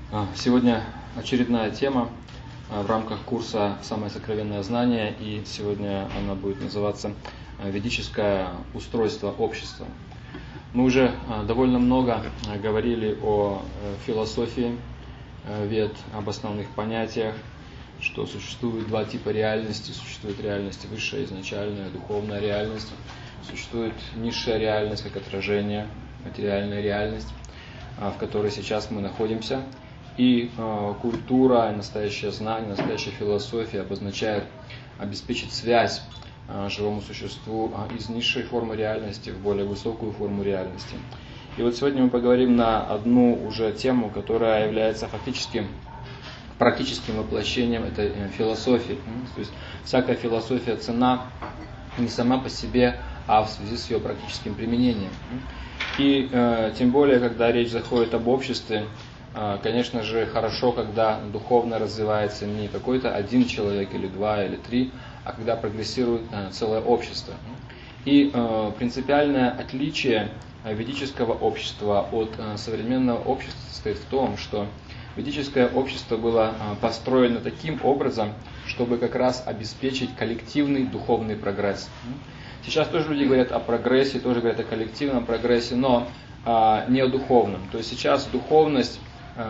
Сегодня очередная тема в рамках курса «Самое сокровенное знание», и сегодня она будет называться «Ведическое устройство общества». Мы уже довольно много говорили о философии вед, об основных понятиях, что существует два типа реальности. Существует реальность высшая, изначальная, духовная реальность. Существует низшая реальность, как отражение, материальная реальность, в которой сейчас мы находимся. И культура, настоящее знание, настоящая философия обозначает обеспечить связь живому существу из низшей формы реальности в более высокую форму реальности. И вот сегодня мы поговорим на одну уже тему, которая является фактически практическим воплощением этой философии. То есть всякая философия ценна не сама по себе, а в связи с ее практическим применением. И тем более, когда речь заходит об обществе, конечно же, хорошо, когда духовно развивается не какой-то один человек или два или три, а когда прогрессирует целое общество. И принципиальное отличие ведического общества от современного общества состоит в том, что ведическое общество было построено таким образом, чтобы как раз обеспечить коллективный духовный прогресс. Сейчас тоже люди говорят о прогрессе, тоже говорят о коллективном прогрессе, но не о духовном. То есть сейчас духовность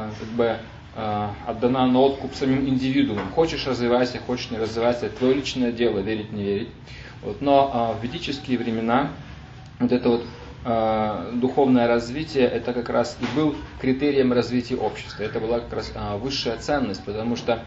отдана на откуп самим индивидуумам. Хочешь — развивайся, хочешь — не развивайся, это твое личное дело, верить, не верить. Но в ведические времена вот это духовное развитие, это как раз и был критерием развития общества. Это была как раз высшая ценность, потому что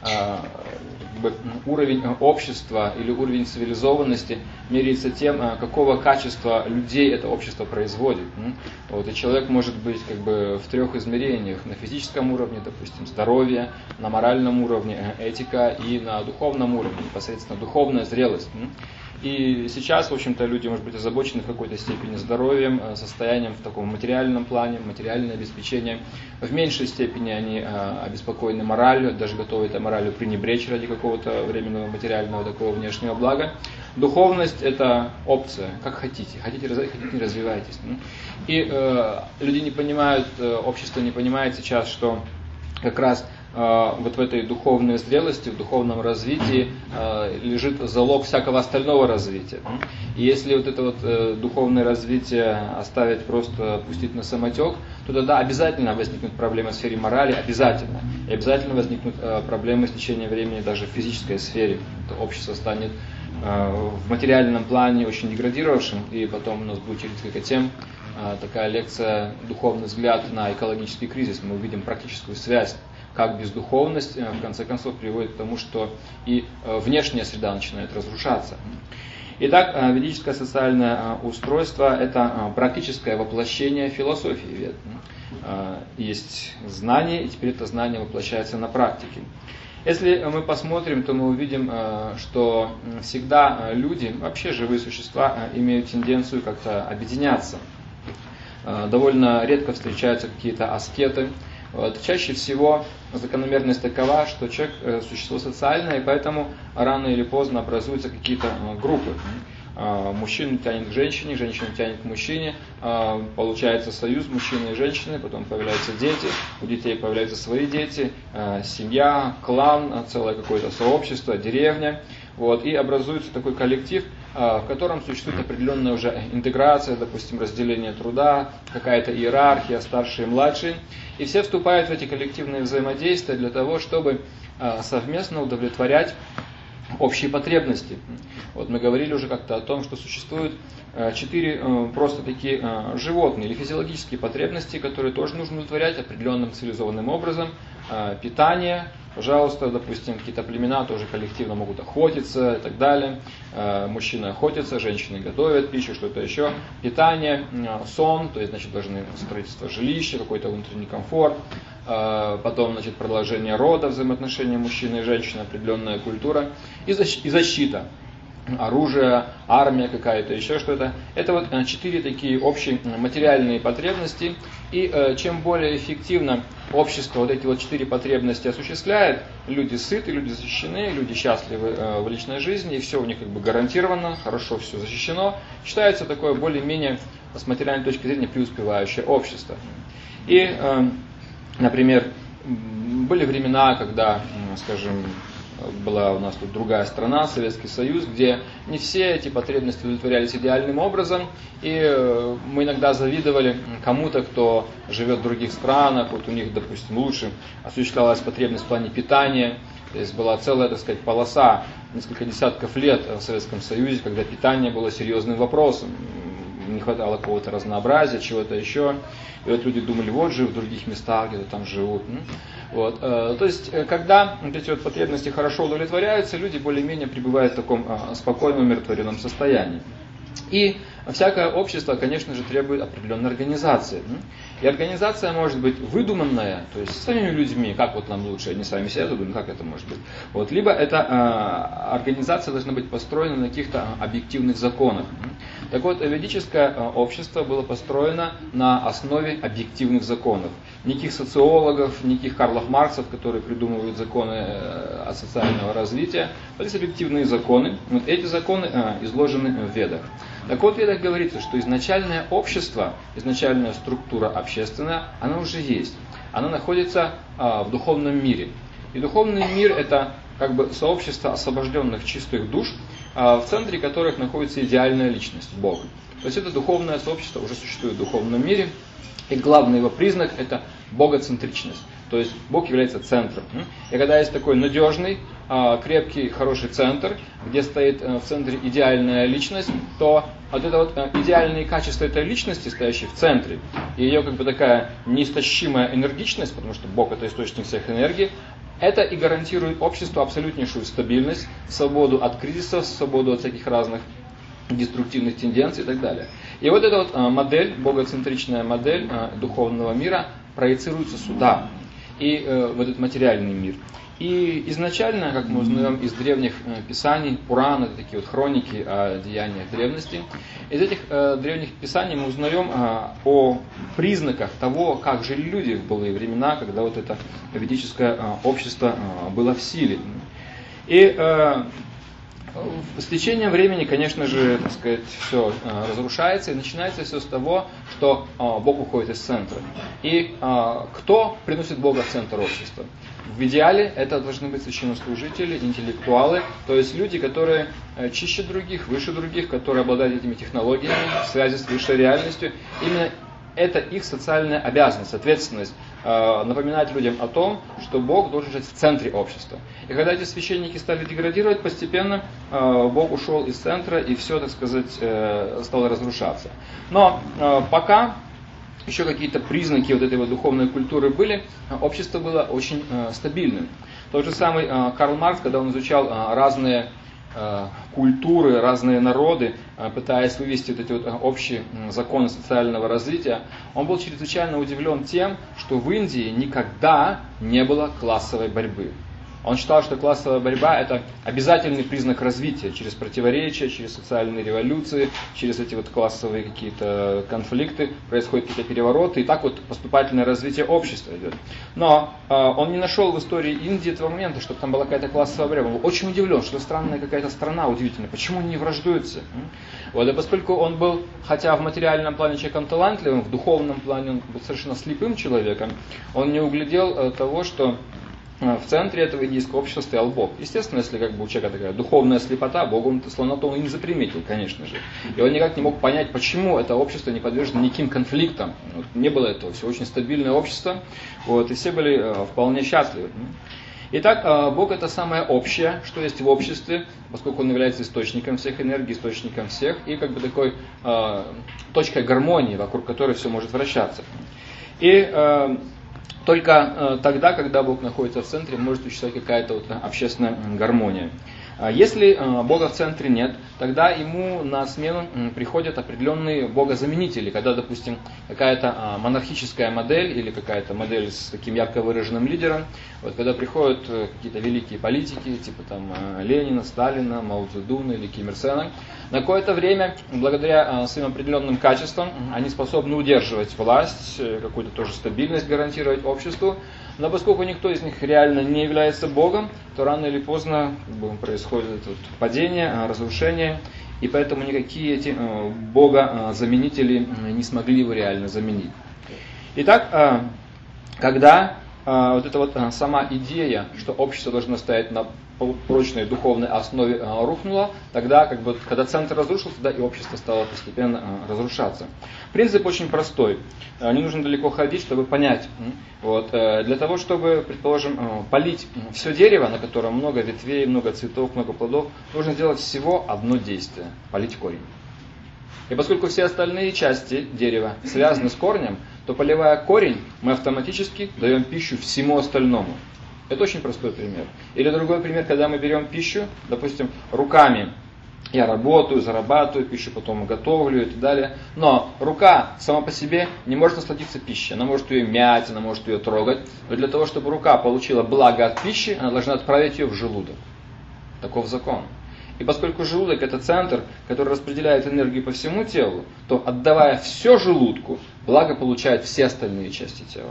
уровень общества или уровень цивилизованности меряется тем, какого качества людей это общество производит. И человек может быть в трех измерениях: на физическом уровне, допустим, здоровье, на моральном уровне этика и на духовном уровне, непосредственно духовная зрелость. И сейчас, в общем-то, люди, может быть, озабочены в какой-то степени здоровьем, состоянием в таком материальном плане, материальное обеспечение. В меньшей степени они обеспокоены моралью, даже готовы этой моралью пренебречь ради какого-то временного материального такого внешнего блага. Духовность — это опция, как хотите. Хотите не развивайтесь. И люди не понимают, общество не понимает сейчас, что как раз в этой духовной зрелости, в духовном развитии лежит залог всякого остального развития. И если это духовное развитие оставить, просто пустить на самотек, то тогда обязательно возникнут проблемы в сфере морали, обязательно. И обязательно возникнут проблемы с течением времени даже в физической сфере. Это общество станет в материальном плане очень деградировавшим, и потом у нас будет через несколько тем такая лекция «Духовный взгляд на экологический кризис». Мы увидим практическую связь, как бездуховность, в конце концов, приводит к тому, что и внешняя среда начинает разрушаться. Итак, ведическое социальное устройство – это практическое воплощение философии вед. Есть знание, и теперь это знание воплощается на практике. Если мы посмотрим, то мы увидим, что всегда люди, вообще живые существа, имеют тенденцию как-то объединяться. Довольно редко встречаются какие-то аскеты. Чаще всего закономерность такова, что человек – существо социальное, и поэтому рано или поздно образуются какие-то группы. Мужчина тянет к женщине, женщина тянет к мужчине, получается союз мужчины и женщины, потом появляются дети, у детей появляются свои дети, семья, клан, целое какое-то сообщество, деревня. И образуется такой коллектив, в котором существует определенная уже интеграция, допустим, разделение труда, какая-то иерархия, старшие и младшие. И все вступают в эти коллективные взаимодействия для того, чтобы совместно удовлетворять общие потребности. Мы говорили уже как-то о том, что существуют 4 просто такие животные или физиологические потребности, которые тоже нужно удовлетворять определенным цивилизованным образом. Питание, пожалуйста, допустим, какие-то племена тоже коллективно могут охотиться и так далее. Мужчины охотятся, женщины готовят пищу, что-то еще. Питание, сон, то есть, должны строительство жилища, какой-то внутренний комфорт. Потом, продолжение рода, взаимоотношения мужчины и женщины, определенная культура. И защита. Оружие, армия какая-то, еще что-то. Это 4 такие общие материальные потребности. И чем более эффективно общество эти 4 потребности осуществляет, люди сыты, люди защищены, люди счастливы в личной жизни, и все у них гарантировано, хорошо все защищено, считается такое более-менее с материальной точки зрения преуспевающее общество. И, например, были времена, когда, скажем, была у нас тут другая страна, Советский Союз, где не все эти потребности удовлетворялись идеальным образом, и мы иногда завидовали кому-то, кто живет в других странах, вот у них, допустим, лучше осуществлялась потребность в плане питания, то есть была целая, так сказать, полоса, несколько десятков лет в Советском Союзе, когда питание было серьезным вопросом, не хватало какого-то разнообразия, чего-то еще, и вот люди думали, вот же в других местах, где-то там живут. Вот. То есть, когда вот эти вот потребности хорошо удовлетворяются, люди более-менее пребывают в таком спокойном, умиротворенном состоянии. И всякое общество, конечно же, требует определенной организации. И организация может быть выдуманная, то есть самими людьми, как вот нам лучше, они сами себя думают, как это может быть. Вот. Либо эта организация должна быть построена на каких-то объективных законах. Так вот, ведическое общество было построено на основе объективных законов. Никаких социологов, никаких Карлов Марксов, которые придумывают законы социального развития. Вот есть объективные законы. Вот эти законы изложены в Ведах. Так вот, в Ведах говорится, что изначальное общество, изначальная структура общественная, она уже есть. Она находится в духовном мире. И духовный мир – это как бы сообщество освобожденных чистых душ, в центре которых находится идеальная личность, Бог. То есть это духовное сообщество уже существует в духовном мире. И главный его признак – это богоцентричность. То есть Бог является центром. И когда есть такой надежный, крепкий, хороший центр, где стоит в центре идеальная личность, то вот это вот идеальные качества этой личности, стоящей в центре, и ее как бы такая неистощимая энергичность, потому что Бог – это источник всех энергий, это и гарантирует обществу абсолютнейшую стабильность, свободу от кризисов, свободу от всяких разных деструктивных тенденций и так далее. И вот эта вот модель, богоцентричная модель духовного мира проецируется сюда, и в этот материальный мир. И изначально, как мы узнаем из древних писаний, Пуран, это такие вот хроники о деяниях древности, из этих древних писаний мы узнаем о признаках того, как жили люди в былые времена, когда вот это ведическое общество было в силе. И с течением времени, конечно же, так сказать, все разрушается, и начинается все с того, что Бог уходит из центра. И кто приносит Бога в центр общества? В идеале это должны быть священнослужители, интеллектуалы, то есть люди, которые чище других, выше других, которые обладают этими технологиями, в связи с высшей реальностью. Именно это их социальная обязанность, ответственность напоминать людям о том, что Бог должен жить в центре общества. И когда эти священники стали деградировать, постепенно Бог ушел из центра, и все, так сказать, стало разрушаться. Но пока еще какие-то признаки вот этой вот духовной культуры были, общество было очень стабильным. Тот же самый Карл Маркс, когда он изучал разные культуры, разные народы, пытаясь вывести вот эти вот общие законы социального развития, он был чрезвычайно удивлен тем, что в Индии никогда не было классовой борьбы. Он считал, что классовая борьба – это обязательный признак развития через противоречия, через социальные революции, через эти вот классовые какие-то конфликты, происходят какие-то перевороты, и так вот поступательное развитие общества идет. Но он не нашел в истории Индии этого момента, чтобы там была какая-то классовая борьба. Он был очень удивлен, что странная какая-то страна удивительная, почему они не враждуются. Вот, и поскольку он был, хотя в материальном плане человеком талантливым, в духовном плане он был совершенно слепым человеком, он не углядел того, что в центре этого индийского общества стоял Бог. Естественно, если как бы у человека такая духовная слепота, Бога он слоноту и не заприметил, конечно же. И он никак не мог понять, почему это общество не подвержено никаким конфликтам. Вот, не было этого, все очень стабильное общество, вот, и все были вполне счастливы. Итак, Бог это самое общее, что есть в обществе, поскольку Он является источником всех энергий, источником всех, и как бы такой точкой гармонии, вокруг которой все может вращаться. И только тогда, когда Бог находится в центре, может существовать какая-то вот общественная гармония. Если Бога в центре нет, тогда ему на смену приходят определенные богозаменители. Когда, допустим, какая-то монархическая модель или какая-то модель с таким ярко выраженным лидером, вот когда приходят какие-то великие политики, типа там Ленина, Сталина, Мао Цзэдуна или Ким Ир Сена, на какое-то время, благодаря своим определенным качествам, они способны удерживать власть, какую-то тоже стабильность гарантировать обществу. Но поскольку никто из них реально не является Богом, то рано или поздно происходит вот падение, разрушение, и поэтому никакие эти богозаменители не смогли его реально заменить. Итак, когда вот эта вот сама идея, что общество должно стоять на прочной духовной основе, рухнула, тогда, когда центр разрушился, тогда и общество стало постепенно разрушаться. Принцип очень простой. Не нужно далеко ходить, чтобы понять. Вот, для того, чтобы, предположим, полить все дерево, на котором много ветвей, много цветов, много плодов, нужно сделать всего одно действие – полить корень. И поскольку все остальные части дерева связаны с корнем, то, поливая корень, мы автоматически даем пищу всему остальному. Это очень простой пример. Или другой пример, когда мы берем пищу, допустим, руками. Я работаю, зарабатываю пищу, потом готовлю и так далее. Но рука сама по себе не может насладиться пищей. Она может ее мять, она может ее трогать. Но для того, чтобы рука получила благо от пищи, она должна отправить ее в желудок. Таков закон. И поскольку желудок – это центр, который распределяет энергию по всему телу, то, отдавая все желудку, благо получают все остальные части тела.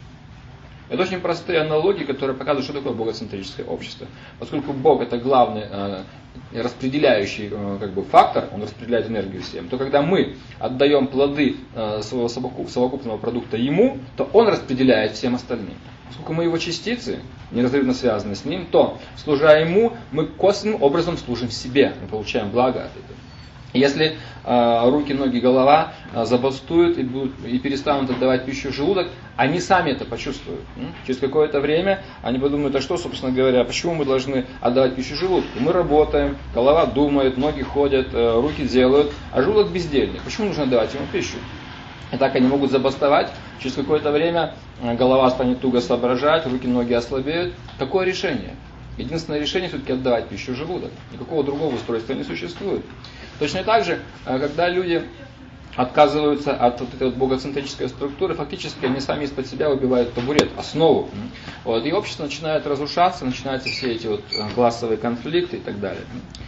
Это очень простые аналогии, которые показывают, что такое богоцентрическое общество. Поскольку Бог – это главный распределяющий фактор, он распределяет энергию всем, то когда мы отдаем плоды своего совокупного продукта Ему, то Он распределяет всем остальным. Поскольку мы Его частицы, неразрывно связаны с Ним, то, служа Ему, мы косвенным образом служим себе, мы получаем благо от этого. Если руки, ноги, голова забастуют и перестанут отдавать пищу в желудок, они сами это почувствуют. Через какое-то время они подумают, а что, собственно говоря, почему мы должны отдавать пищу желудку? Мы работаем, голова думает, ноги ходят, руки делают, а желудок бездельник. Почему нужно давать ему пищу? И так они могут забастовать, через какое-то время голова станет туго соображать, руки, ноги ослабеют. Какое решение? Единственное решение все-таки отдавать пищу в желудок. Никакого другого устройства не существует. Точно так же, когда люди отказываются от вот этой вот богоцентрической структуры, фактически они сами из-под себя выбивают табурет, основу. Вот, и общество начинает разрушаться, начинаются все эти вот классовые конфликты и так далее.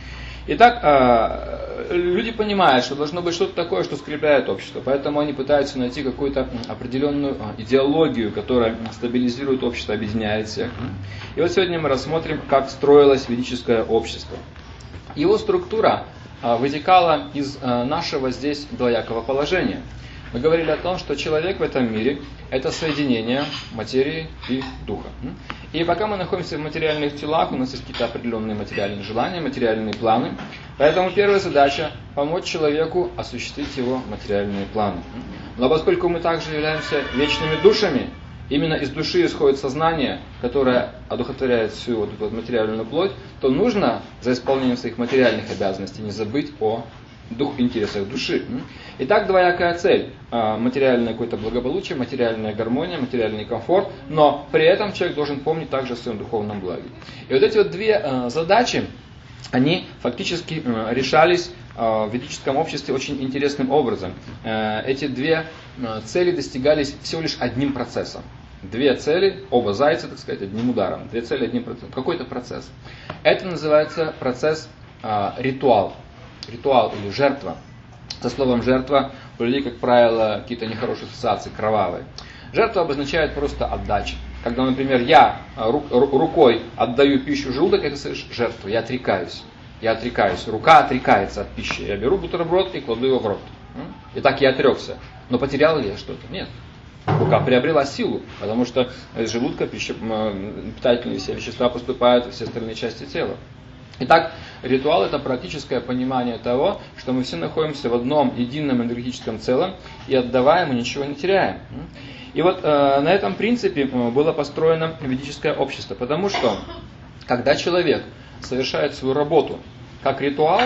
Итак, люди понимают, что должно быть что-то такое, что скрепляет общество, поэтому они пытаются найти какую-то определенную идеологию, которая стабилизирует общество, объединяет всех. И вот сегодня мы рассмотрим, как строилось ведическое общество. Его структура вытекала из нашего здесь двоякого положения. Мы говорили о том, что человек в этом мире – это соединение материи и духа. И пока мы находимся в материальных телах, у нас есть какие-то определенные материальные желания, материальные планы. Поэтому первая задача – помочь человеку осуществить его материальные планы. Но поскольку мы также являемся вечными душами, именно из души исходит сознание, которое одухотворяет всю вот эту материальную плоть, то нужно за исполнением своих материальных обязанностей не забыть о интересах души. Итак, двоякая цель. Материальное какое-то благополучие, материальная гармония, материальный комфорт, но при этом человек должен помнить также о своем духовном благе. И вот эти вот две задачи, они фактически решались в ведическом обществе очень интересным образом. Эти две цели достигались всего лишь одним процессом. Две цели, оба зайца, так сказать, одним ударом. Две цели, одним процессом. Какой-то процесс. Это называется процесс ритуал. Ритуал или жертва. Со словом жертва у людей, как правило, какие-то нехорошие ассоциации, кровавые. Жертва обозначает просто отдачу. Когда, например, я рукой отдаю пищу в желудок, это жертва, я отрекаюсь. Я отрекаюсь. Рука отрекается от пищи. Я беру бутерброд и кладу его в рот. И так я отрекся. Но потерял ли я что-то? Нет. Рука приобрела силу, потому что из желудка питательные все вещества поступают в все остальные части тела. Итак, ритуал – это практическое понимание того, что мы все находимся в одном едином энергетическом целом, и отдавая мы ничего не теряем. И вот на этом принципе было построено ведическое общество, потому что когда человек совершает свою работу как ритуал,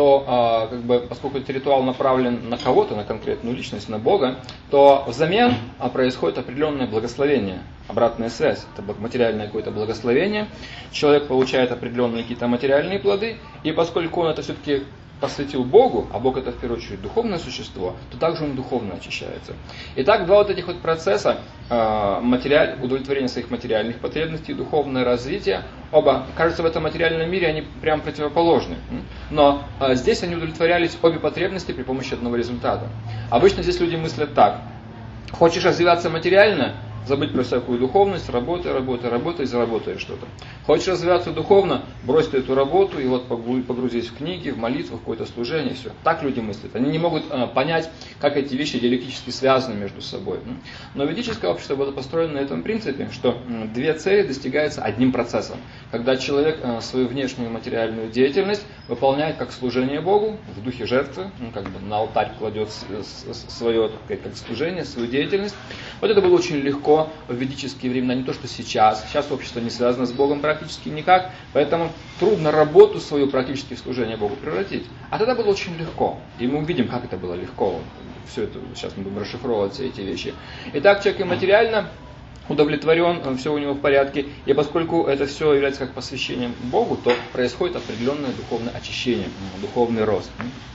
то поскольку этот ритуал направлен на кого-то, на конкретную личность, на Бога, то взамен происходит определенное благословение, обратная связь. Это материальное какое-то благословение. Человек получает определенные какие-то материальные плоды, и поскольку он это все-таки посвятил Богу, а Бог это в первую очередь духовное существо, то также он духовно очищается. Итак, два вот этих вот процесса, удовлетворение своих материальных потребностей и духовное развитие, оба, кажется, в этом материальном мире они прям противоположны. Но здесь они удовлетворялись обе потребности при помощи одного результата. Обычно здесь люди мыслят так: хочешь развиваться материально, забыть про всякую духовность, работай, и заработаешь что-то. Хочешь развиваться духовно, бросить эту работу и вот погрузить в книги, в молитву, в какое-то служение, все. Так люди мыслят. Они не могут понять, как эти вещи диалектически связаны между собой. Но ведическое общество было построено на этом принципе, что две цели достигаются одним процессом. Когда человек свою внешнюю материальную деятельность выполняет как служение Богу, в духе жертвы, как бы на алтарь кладет свое как служение, свою деятельность. Вот это было очень легко в ведические времена, не то что сейчас. Сейчас общество не связано с Богом практически никак, поэтому трудно работу свою практически в служение Богу превратить. А тогда было очень легко. И мы увидим, как это было легко. Все это, сейчас мы будем расшифровывать все эти вещи. Итак, человек и материально удовлетворен, все у него в порядке. И поскольку это все является как посвящением Богу, то происходит определенное духовное очищение, духовный рост.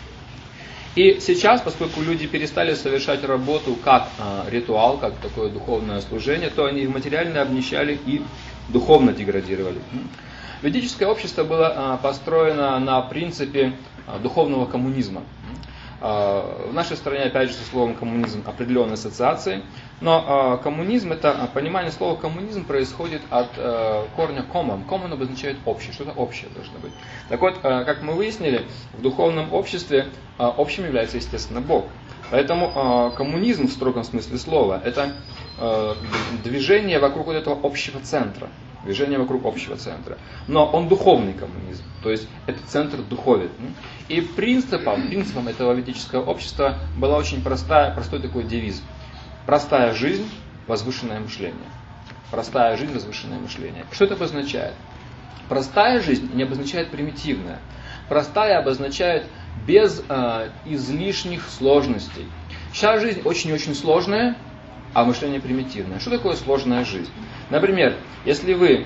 И сейчас, поскольку люди перестали совершать работу как ритуал, как такое духовное служение, то они материально обнищали и духовно деградировали. Ведическое общество было построено на принципе духовного коммунизма. В нашей стране, опять же, со словом коммунизм определенные ассоциации, но коммунизм, это понимание слова коммунизм происходит от корня common. Common обозначает общее, что-то общее должно быть. Так вот, как мы выяснили, в духовном обществе общим является, естественно, Бог. Поэтому коммунизм в строгом смысле слова это движение вокруг вот этого общего центра. Движение вокруг общего центра. Но он духовный коммунизм, то есть этот центр духовен. И принципом этого ведического общества была очень простой такой девиз. Простая жизнь, возвышенное мышление. Простая жизнь, возвышенное мышление. Что это обозначает? Простая жизнь не обозначает примитивная. Простая обозначает без излишних сложностей. Сейчас жизнь очень-очень сложная, а мышление примитивное. Что такое сложная жизнь? Например, если вы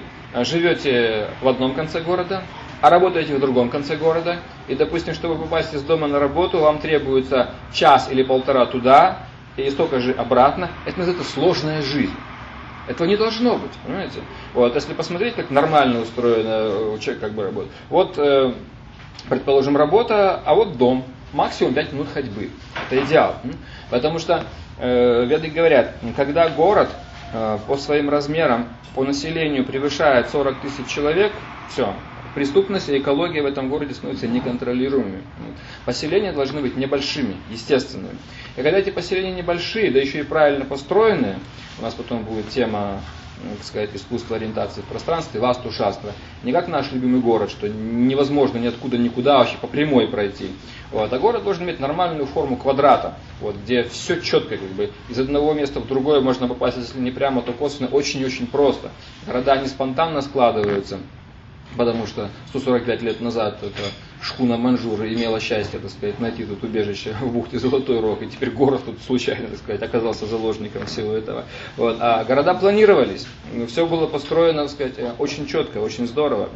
живете в одном конце города, а работаете в другом конце города, и, допустим, чтобы попасть из дома на работу, вам требуется час или полтора туда, и столько же обратно, это называется сложная жизнь. Этого не должно быть, понимаете? Вот, если посмотреть, как нормально устроено человек как бы работает. Вот, предположим, работа, а вот дом. Максимум 5 минут ходьбы. Это идеал. Потому что веды говорят, когда город по своим размерам, по населению превышает 40 тысяч человек, все, преступность и экология в этом городе становятся неконтролируемыми. Поселения должны быть небольшими, естественными. И когда эти поселения небольшие, да еще и правильно построенные, у нас потом будет тема, так сказать, искусство ориентации в пространстве, васту-шастра, не как наш любимый город, что невозможно ниоткуда никуда вообще по прямой пройти. Вот. А город должен иметь нормальную форму квадрата, вот, где все четко, как бы, из одного места в другое можно попасть, если не прямо, то косвенно, очень-очень просто. Города не спонтанно складываются, потому что 145 лет назад эта шхуна Манжура имела счастье, так сказать, найти тут убежище в бухте Золотой Рог, и теперь город тут случайно, так сказать, оказался заложником всего этого. Вот. А города планировались, все было построено, так сказать, очень четко, очень здорово.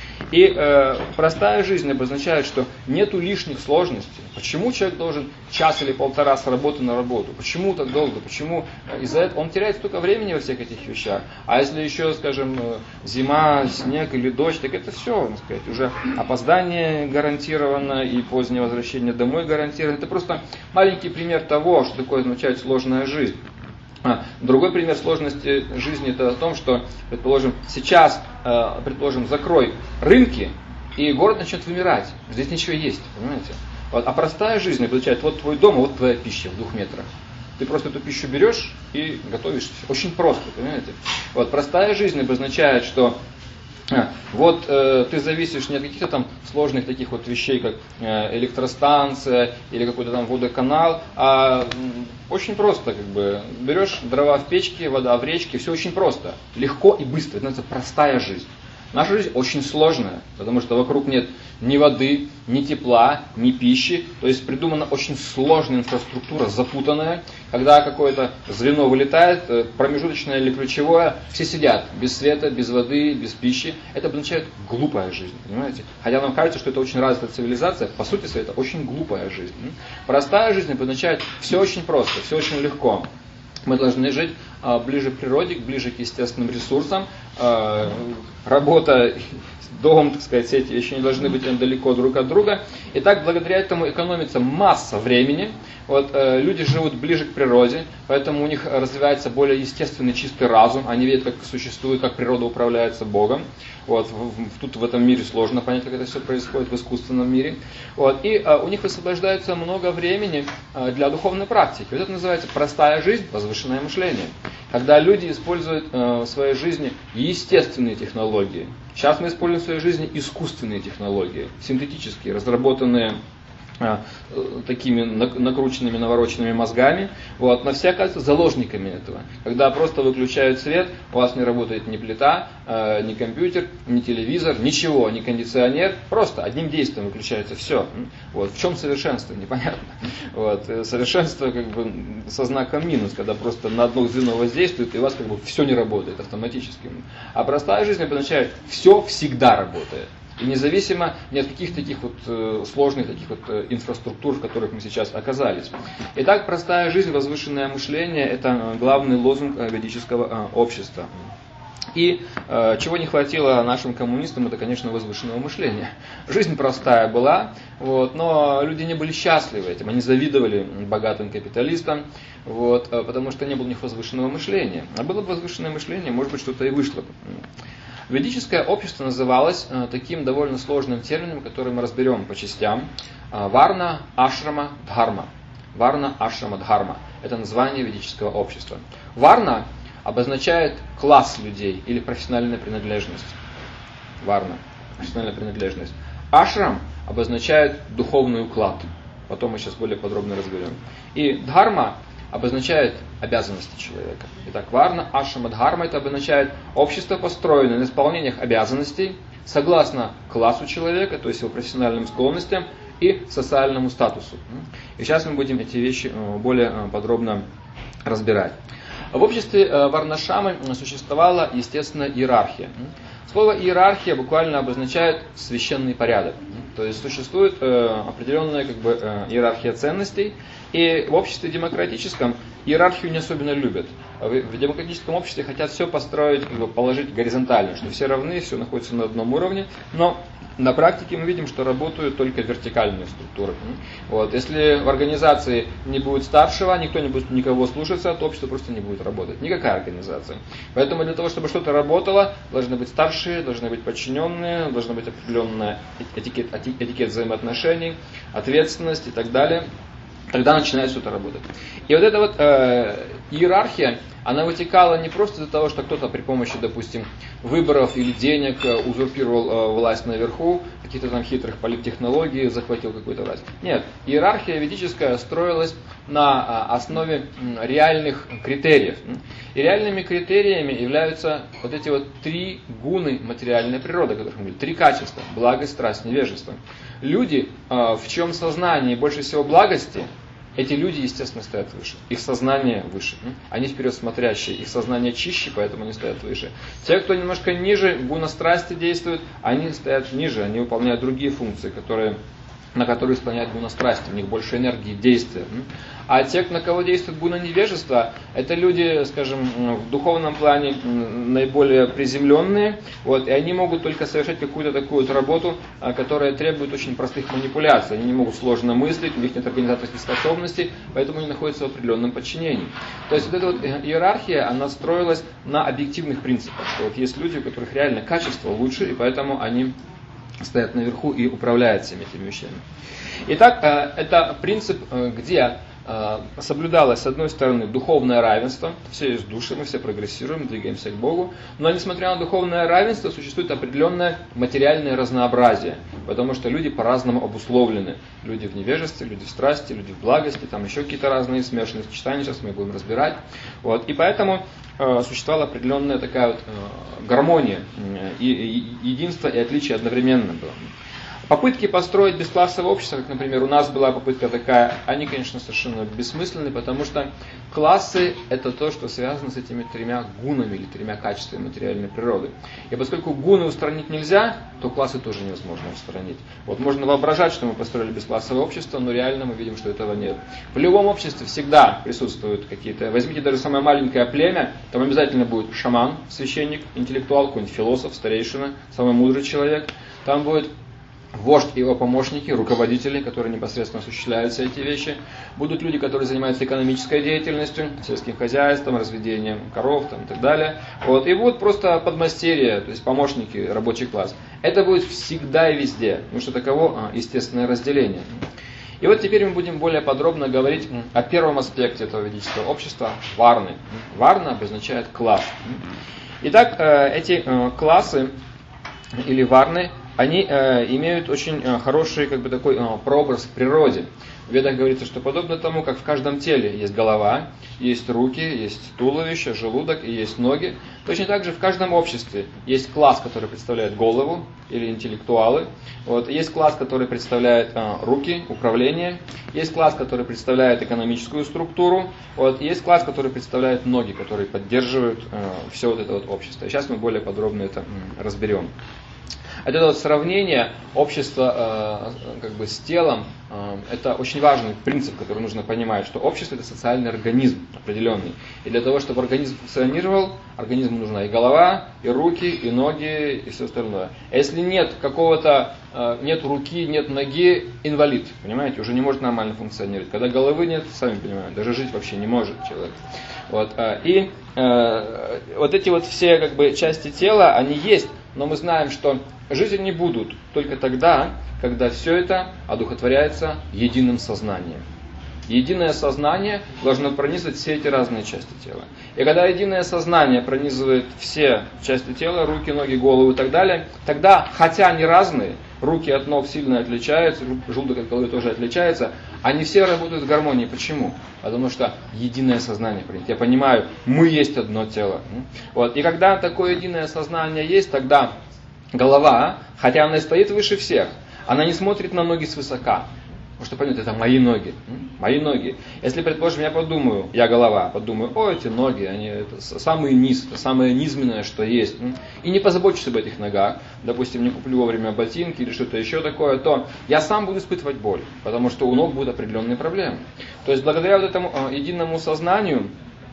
И простая жизнь обозначает, что нету лишних сложностей. Почему человек должен час или полтора с работы на работу? Почему так долго? Почему из-за этого он теряет столько времени во всех этих вещах? А если еще, скажем, зима, снег или дождь, так это все, так сказать, уже опоздание гарантировано и позднее возвращение домой гарантировано. Это просто маленький пример того, что такое означает сложная жизнь. Другой пример сложности жизни это о том, что, предположим, сейчас, закрой рынки, и город начнет вымирать. Здесь ничего есть, понимаете? Вот. А простая жизнь означает, вот твой дом, вот твоя пища в 2 метрах. Ты просто эту пищу берешь и готовишь. Очень просто, понимаете? Вот. Простая жизнь обозначает, что вот ты зависишь не от каких-то там сложных таких вот вещей, как электростанция или какой-то там водоканал, а очень просто, как бы, берешь дрова в печке, вода в речке, все очень просто, легко и быстро, это называется простая жизнь. Наша жизнь очень сложная, потому что вокруг нет ни воды, ни тепла, ни пищи. То есть придумана очень сложная инфраструктура, запутанная. Когда какое-то звено вылетает, промежуточное или ключевое, все сидят без света, без воды, без пищи. Это обозначает глупая жизнь, понимаете? Хотя нам кажется, что это очень развитая цивилизация, по сути своей это очень глупая жизнь. Простая жизнь обозначает все очень просто, все очень легко. Мы должны жить ближе к природе, ближе к естественным ресурсам. Работа, дом, так сказать, все эти вещи не должны быть далеко друг от друга. И так, благодаря этому экономится масса времени. Вот, люди живут ближе к природе, поэтому у них развивается более естественный, чистый разум. Они видят, как существует, как природа управляется Богом. Вот, тут в этом мире сложно понять, как это все происходит в искусственном мире. Вот, и у них высвобождается много времени для духовной практики. Вот это называется простая жизнь, возвышенное мышление. Когда люди используют в своей жизни естественные технологии. Сейчас мы используем в своей жизни искусственные технологии, синтетические, разработанные такими накрученными, навороченными мозгами, вот, но все оказываются заложниками этого. Когда просто выключают свет, у вас не работает ни плита, ни компьютер, ни телевизор, ничего, ни кондиционер, просто одним действием выключается все. Вот. В чем совершенство, непонятно. Вот. Совершенство как бы со знаком минус, когда просто на одно звено воздействует, и у вас как бы все не работает автоматически. А простая жизнь обозначает, все всегда работает. И независимо ни от каких таких вот сложных таких вот инфраструктур, в которых мы сейчас оказались. Итак, простая жизнь, возвышенное мышление – это главный лозунг ведического общества. И чего не хватило нашим коммунистам, это, конечно, возвышенного мышления. Жизнь простая была, вот, но люди не были счастливы этим, они завидовали богатым капиталистам, вот, потому что не было у них возвышенного мышления. А было бы возвышенное мышление, может быть, что-то и вышло бы. Ведическое общество называлось таким довольно сложным термином, который мы разберем по частям. Варна, ашрама, дхарма. Варна, ашрама, дхарма. Это название ведического общества. Варна обозначает класс людей или профессиональная принадлежность. Варна, профессиональная принадлежность. Ашрам обозначает духовный уклад. Потом мы сейчас более подробно разберем. И дхарма обозначает обязанности человека. Итак, варна, ашрама, дхарма это обозначает общество, построенное на исполнениях обязанностей согласно классу человека, то есть его профессиональным склонностям и социальному статусу. И сейчас мы будем эти вещи более подробно разбирать. В обществе варнашамы существовала, естественно, иерархия. Слово иерархия буквально обозначает священный порядок. То есть существует определенная иерархия ценностей. И в обществе демократическом иерархию не особенно любят. В демократическом обществе хотят все построить, положить горизонтально, что все равны, все находится на одном уровне. Но на практике мы видим, что работают только вертикальные структуры. Вот. Если в организации не будет старшего, никто не будет никого слушаться, то общество просто не будет работать. Никакая организация. Поэтому для того, чтобы что-то работало, должны быть старшие, должны быть подчиненные, должен быть определенный этикет взаимоотношений, ответственность и так далее. Тогда начинает все это работать. И вот эта вот иерархия, она вытекала не просто из-за того, что кто-то при помощи, допустим, выборов или денег узурпировал власть наверху, каких-то там хитрых политтехнологий, захватил какую-то власть. Нет, иерархия ведическая строилась на основе реальных критериев. И реальными критериями являются вот эти вот три гуны материальной природы, о которых мы говорили, три качества: благость, страсть, невежество. Люди, в чьем сознании больше всего благости, эти люди, естественно, стоят выше. Их сознание выше. Они вперед смотрящие, их сознание чище, поэтому они стоят выше. Те, кто немножко ниже, гуна страсти действуют, они стоят ниже, они выполняют другие функции, на которые исполняют гуна страсти, у них больше энергии действия. А те, на кого действует гуна невежества, это люди, скажем, в духовном плане наиболее приземленные, вот, и они могут только совершать какую-то такую вот работу, которая требует очень простых манипуляций. Они не могут сложно мыслить, у них нет организаторских способностей, поэтому они находятся в определенном подчинении. То есть вот эта вот иерархия, она строилась на объективных принципах, что вот есть люди, у которых реально качество лучше, и поэтому они стоят наверху и управляют всеми этими вещами. Итак, это принцип, где соблюдалось, с одной стороны, духовное равенство. Все есть души, мы все прогрессируем, двигаемся к Богу. Но, несмотря на духовное равенство, существует определенное материальное разнообразие. Потому что люди по-разному обусловлены. Люди в невежестве, люди в страсти, люди в благости, там еще какие-то разные смешанные сочетания, сейчас мы будем разбирать. Вот. И поэтому существовала определенная такая вот гармония, и единство и отличие одновременно было. Попытки построить бесклассовое общество, как, например, у нас была попытка такая, они, конечно, совершенно бессмысленны, потому что классы – это то, что связано с этими тремя гунами или тремя качествами материальной природы. И поскольку гуны устранить нельзя, то классы тоже невозможно устранить. Вот можно воображать, что мы построили бесклассовое общество, но реально мы видим, что этого нет. В любом обществе всегда присутствуют какие-то, возьмите даже самое маленькое племя, там обязательно будет шаман, священник, интеллектуал, какой-нибудь философ, старейшина, самый мудрый человек, там будет вождь и его помощники, руководители, которые непосредственно осуществляют все эти вещи. Будут люди, которые занимаются экономической деятельностью, сельским хозяйством, разведением коров там, и так далее. Вот. И будут просто подмастерья, то есть помощники, рабочий класс. Это будет всегда и везде, потому что таково естественное разделение. И вот теперь мы будем более подробно говорить о первом аспекте этого ведического общества – варны. Варна обозначает класс. Итак, эти классы или варны, они имеют очень хороший такой прообраз в природе. В Ведах говорится, что подобно тому, как в каждом теле есть голова, есть руки, есть туловище, желудок и есть ноги, точно так же в каждом обществе есть класс, который представляет голову или интеллектуалы, вот, есть класс, который представляет руки, управление, есть класс, который представляет экономическую структуру, вот, есть класс, который представляет ноги, которые поддерживают все вот это вот общество. И сейчас мы более подробно это разберем. Это вот сравнение общества с телом, это очень важный принцип, который нужно понимать, что общество это социальный организм определенный. И для того, чтобы организм функционировал, организму нужна и голова, и руки, и ноги, и все остальное. А если нет нет руки, нет ноги, инвалид, понимаете, уже не может нормально функционировать. Когда головы нет, сами понимаете, даже жить вообще не может человек. Вот, и вот эти вот все части тела, они есть, но мы знаем, что жить они будут только тогда, когда все это одухотворяется единым сознанием. Единое сознание должно пронизывать все эти разные части тела. И когда единое сознание пронизывает все части тела, руки, ноги, голову и так далее, тогда, хотя они разные, руки от ног сильно отличаются, желудок от головы тоже отличается, они все работают в гармонии. Почему? Потому что единое сознание принято. Я понимаю, мы есть одно тело. Вот. И когда такое единое сознание есть, тогда голова, хотя она и стоит выше всех, она не смотрит на ноги свысока. Потому что, понятно, это мои ноги. Мои ноги. Если, предположим, я голова, подумаю, эти ноги, они это самый низ, это самое низменное, что есть. И не позабочусь об этих ногах, допустим, не куплю вовремя ботинки или что-то еще такое, то я сам буду испытывать боль, потому что у ног будут определенные проблемы. То есть, благодаря вот этому единому сознанию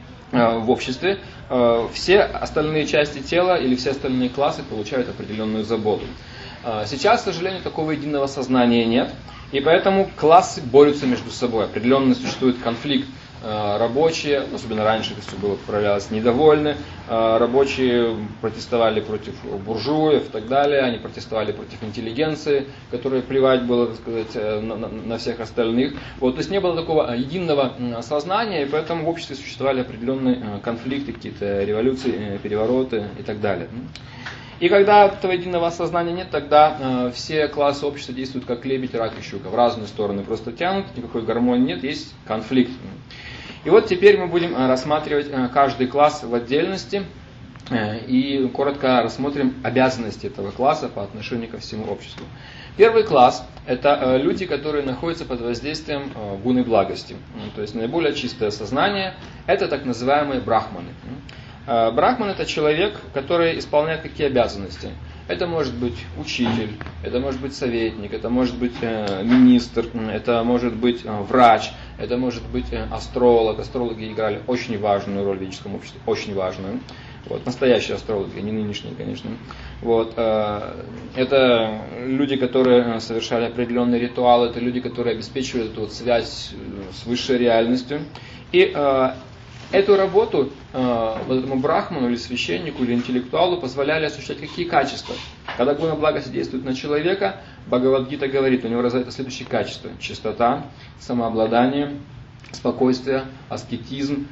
в обществе, все остальные части тела или все остальные классы получают определенную заботу. Сейчас, к сожалению, такого единого сознания нет, и поэтому классы борются между собой. Определенно существует конфликт. Рабочие, особенно раньше это все было управлялось, недовольны. Рабочие протестовали против буржуев и так далее. Они протестовали против интеллигенции, которая плевать было, так сказать, на всех остальных. Вот, то есть не было такого единого сознания, и поэтому в обществе существовали определенные конфликты, какие-то революции, перевороты и так далее. И когда этого единого сознания нет, тогда все классы общества действуют как лебедь, рак и щука. В разные стороны просто тянут, никакой гармонии нет, есть конфликт. И вот теперь мы будем рассматривать каждый класс в отдельности и коротко рассмотрим обязанности этого класса по отношению ко всему обществу. Первый класс – это люди, которые находятся под воздействием гуны благости. То есть наиболее чистое сознание – это так называемые брахманы. Брахман – это человек, который исполняет какие обязанности. Это может быть учитель, это может быть советник, это может быть министр, это может быть врач, это может быть астролог. Астрологи играли очень важную роль в ведическом обществе, очень важную. Вот, настоящие астрологи, не нынешние, конечно. Вот, это люди, которые совершали определенные ритуалы, это люди, которые обеспечивают эту вот связь с высшей реальностью. И эту работу вот этому брахману или священнику или интеллектуалу позволяли осуществлять какие качества. Когда гуна благости действует на человека, Бхагавад-гита говорит, у него развито следующие качества: чистота, самообладание, спокойствие, аскетизм,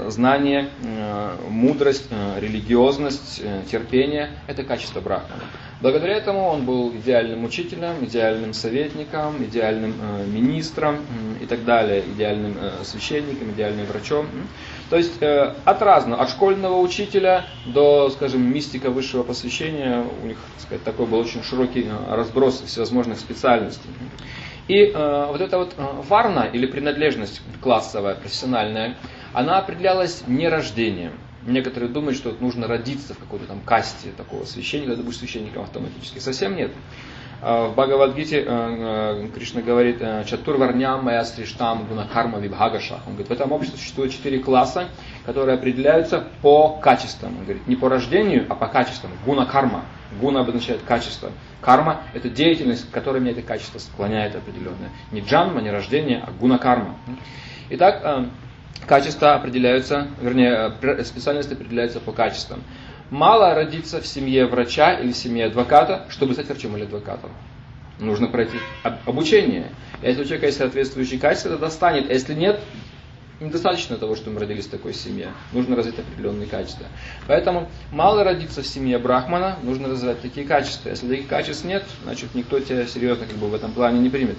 знание, мудрость, религиозность, терпение. Это качество брахмана. Благодаря этому он был идеальным учителем, идеальным советником, идеальным министром и так далее, идеальным священником, идеальным врачом. То есть от разного, от школьного учителя до, скажем, мистика высшего посвящения, у них, так сказать, такой был очень широкий разброс всевозможных специальностей. И вот эта вот варна или принадлежность классовая, профессиональная, она определялась не рождением. Некоторые думают, что нужно родиться в какой-то там касте такого священника, ты будешь священником автоматически. Совсем нет. В Бхагавад-гите Кришна говорит: «Чатур варням мая сриштам гунакарма вибхагашах». Он говорит, в этом обществе существует 4 класса, которые определяются по качествам. Он говорит, не по рождению, а по качествам. Гуна-карма. Гуна обозначает качество. Карма – это деятельность, к которой меня это качество склоняет определенное. Не джанма, не рождение, а гуна-карма. Итак, качества определяются, вернее, специальности определяются по качествам. Мало родиться в семье врача или в семье адвоката, чтобы стать врачом или адвокатом. Нужно пройти обучение. И если у человека есть соответствующие качества, тогда станет. А если нет, недостаточно того, что мы родились в такой семье. Нужно развить определенные качества. Поэтому мало родиться в семье брахмана, нужно развивать такие качества. Если таких качеств нет, значит никто тебя серьезно в этом плане не примет.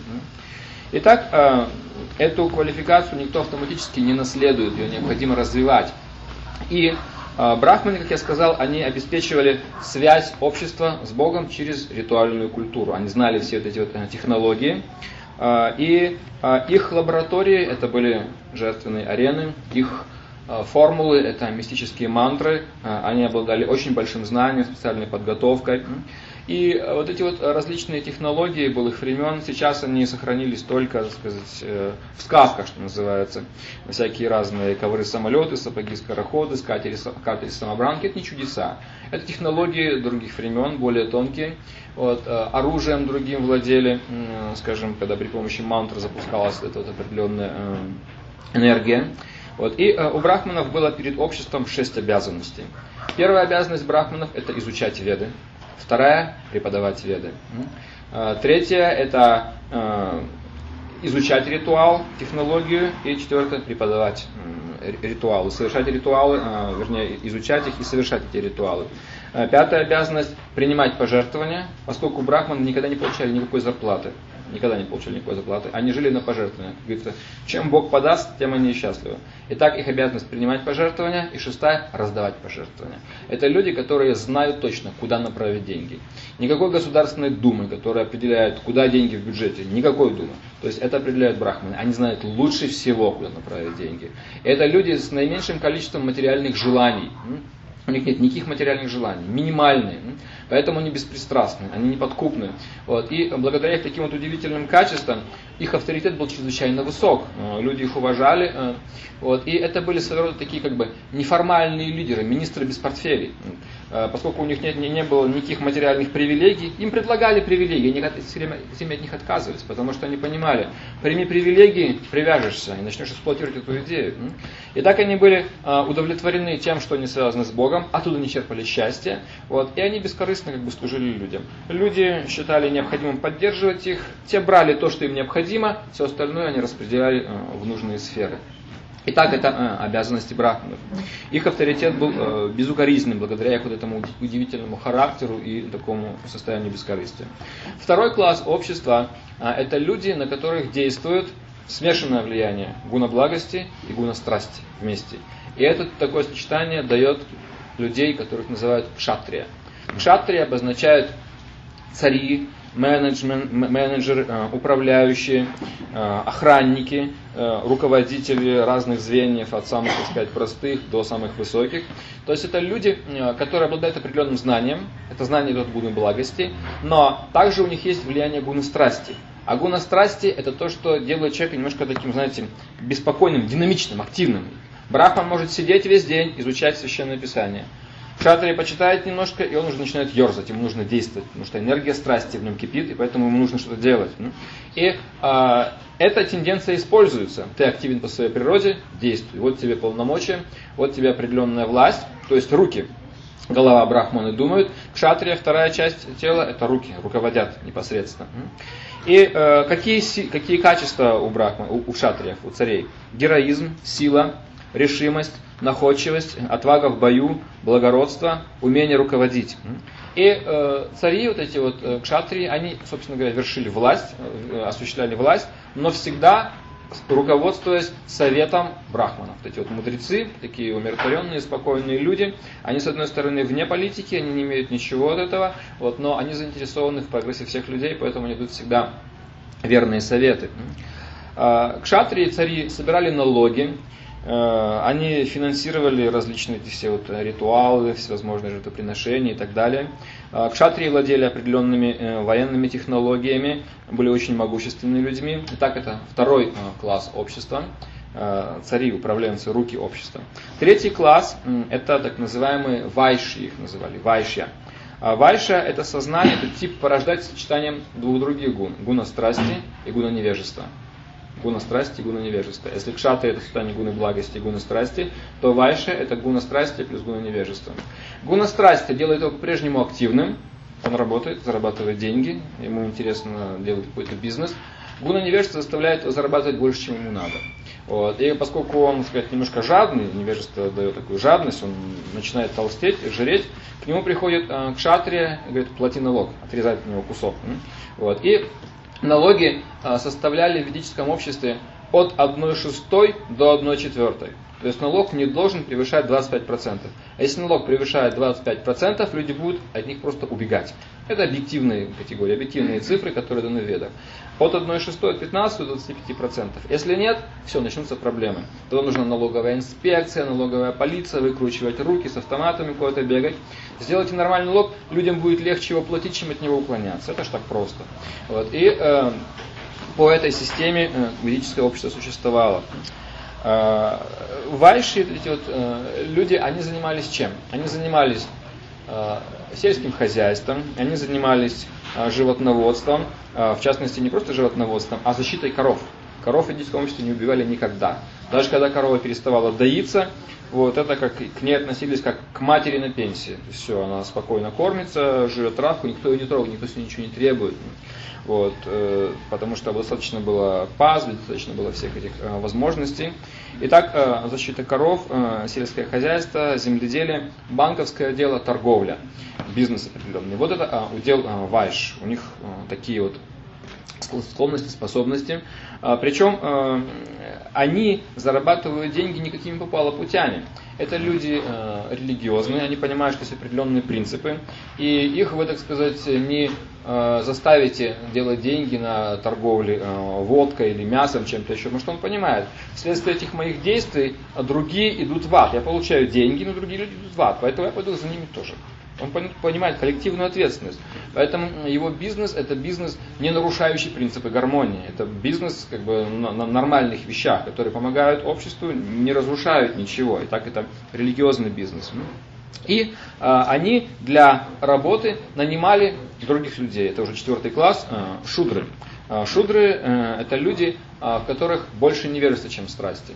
Итак, эту квалификацию никто автоматически не наследует, ее необходимо развивать. И брахманы, как я сказал, они обеспечивали связь общества с Богом через ритуальную культуру. Они знали все вот эти вот технологии. И их лаборатории, это были жертвенные арены, их формулы, это мистические мантры, они обладали очень большим знанием, специальной подготовкой. И вот эти вот различные технологии былых времен, сейчас они сохранились только, так сказать, в сказках, что называется. Всякие разные ковры-самолеты, сапоги-скороходы, катери-самобранки, это не чудеса. Это технологии других времен, более тонкие. Вот, оружием другим владели, скажем, когда при помощи мантры запускалась эта вот определенная энергия. Вот, и у брахманов было перед обществом 6 обязанностей. Первая обязанность брахманов – это изучать веды. Вторая – преподавать веды. Третья – это изучать ритуал, технологию. И четвертое – преподавать ритуалы, совершать ритуалы, вернее, изучать их и совершать эти ритуалы. Пятая обязанность – принимать пожертвования, поскольку брахманы никогда не получали никакой зарплаты. Никогда не получали никакой зарплаты. Они жили на пожертвования. Говорится, чем Бог подаст, тем они счастливы. Итак, их обязанность принимать пожертвования. И шестая – раздавать пожертвования. Это люди, которые знают точно, куда направить деньги. Никакой государственной думы, которая определяет, куда деньги в бюджете. Никакой думы. То есть это определяют брахманы. Они знают лучше всего, куда направить деньги. Это люди с наименьшим количеством материальных желаний. У них нет никаких материальных желаний, минимальные, поэтому они беспристрастны, они неподкупны. Вот. И благодаря их таким вот удивительным качествам, их авторитет был чрезвычайно высок, люди их уважали. Вот. И это были своего рода такие как бы неформальные лидеры, министры без портфелей. Поскольку у них не было никаких материальных привилегий, им предлагали привилегии, они все время от них отказывались, потому что они понимали, прими привилегии, привяжешься и начнешь эксплуатировать эту идею. И так они были удовлетворены тем, что они связаны с Богом, оттуда они черпали счастье, вот, и они бескорыстно как бы служили людям. Люди считали необходимым поддерживать их, те брали то, что им необходимо, все остальное они распределяли в нужные сферы. Итак, это обязанности брахманов. Их авторитет был безукоризненным благодаря их вот этому удивительному характеру и такому состоянию бескорыстия. Второй класс общества – это люди, на которых действует смешанное влияние гуна благости и гуна страсти вместе. И это такое сочетание дает людей, которых называют кшатрия. Кшатрия обозначает цари, менеджеры, управляющие, охранники, руководители разных звеньев, от самых, так сказать, простых до самых высоких. То есть это люди, которые обладают определенным знанием, это знание идет от гуны благости, но также у них есть влияние гуны страсти. А гуна страсти – это то, что делает человека немножко таким, знаете, беспокойным, динамичным, активным. Брахман может сидеть весь день, изучать Священное Писание. Кшатрия почитает немножко, и он уже начинает ерзать, ему нужно действовать, потому что энергия страсти в нем кипит, и поэтому ему нужно что-то делать. И эта тенденция используется. Ты активен по своей природе, действуй. Вот тебе полномочия, вот тебе определенная власть, то есть руки. Голова брахманы думают. Кшатрия, вторая часть тела, это руки, руководят непосредственно. И какие качества у брахман, у кшатриев, у царей? Героизм, сила, решимость, находчивость, отвага в бою, благородство, умение руководить. И цари, вот эти вот кшатрии, они, собственно говоря, вершили власть, осуществляли власть, но всегда руководствуясь советом брахманов. Вот эти вот мудрецы, такие умиротворенные, спокойные люди, они, с одной стороны, вне политики, они не имеют ничего от этого, вот, но они заинтересованы в прогрессе всех людей, поэтому они дают всегда верные советы. Кшатрии, цари, собирали налоги, они финансировали различные эти все вот ритуалы, всевозможные жертвоприношения и так далее. Кшатрии владели определенными военными технологиями, были очень могущественными людьми. Итак, это второй класс общества. Цари, управленцы, руки общества. Третий класс – это так называемые вайши, их называли, вайшья. Вайша – это сознание, это тип порождается сочетанием двух других гун. Гуна страсти и гуна невежества. Гуна страсти и гуна невежества. Если кшаты это сочетание гуны благости и гуны страсти, то вайша это гуна страсти плюс гуна невежества. Гуна страсти делает его по-прежнему активным, он работает, зарабатывает деньги, ему интересно делать какой-то бизнес. Гуна невежества заставляет его зарабатывать больше, чем ему надо. Вот. И поскольку он, так сказать, немножко жадный, невежество дает такую жадность, он начинает толстеть, жиреть, к нему приходит кшатрия и говорит: плати налог, отрезает от него кусок. Вот. И налоги составляли в ведическом обществе от 1/6 до 1/4. То есть налог не должен превышать 25%. А если налог превышает 25%, люди будут от них просто убегать. Это объективные категории, объективные цифры, которые даны в ведах. От 1/6 от 15 до 25%. Если нет, все, начнутся проблемы. Тогда нужна налоговая инспекция, налоговая полиция, выкручивать руки, с автоматами куда-то бегать. Сделайте нормальный налог, людям будет легче его платить, чем от него уклоняться. Это ж так просто. Вот. И по этой системе ведическое общество существовало. Вайши, эти вот люди, они занимались чем? Они занимались сельским хозяйством, они занимались животноводством, в частности не просто животноводством, а защитой коров. Коров в ведическом обществе не убивали никогда. Даже когда корова переставала доиться, вот это как к ней относились как к матери на пенсии. Все, она спокойно кормится, жует травку, никто ее не трогает, никто с ней ничего не требует. Вот, потому что достаточно было пастбищ, достаточно было всех этих возможностей. Итак, защита коров, сельское хозяйство, земледелие, банковское дело, торговля, бизнес определенный. Вот это удел вайш. У них такие вот склонности, способности. Причем они зарабатывают деньги не какими попало путями. Это люди религиозные, они понимают, что есть определенные принципы, и их вы, так сказать, не заставите делать деньги на торговле водкой или мясом, чем-то еще, потому что он понимает, вследствие этих моих действий другие идут в ад. Я получаю деньги, но другие люди идут в ад, поэтому я пойду за ними тоже. Он понимает коллективную ответственность. Поэтому его бизнес – это бизнес, не нарушающий принципы гармонии. Это бизнес как бы на нормальных вещах, которые помогают обществу, не разрушают ничего. И так это религиозный бизнес. И они для работы нанимали других людей. Это уже 4 класс, шудры. Шудры – это люди, в которых больше невежества, чем страсти.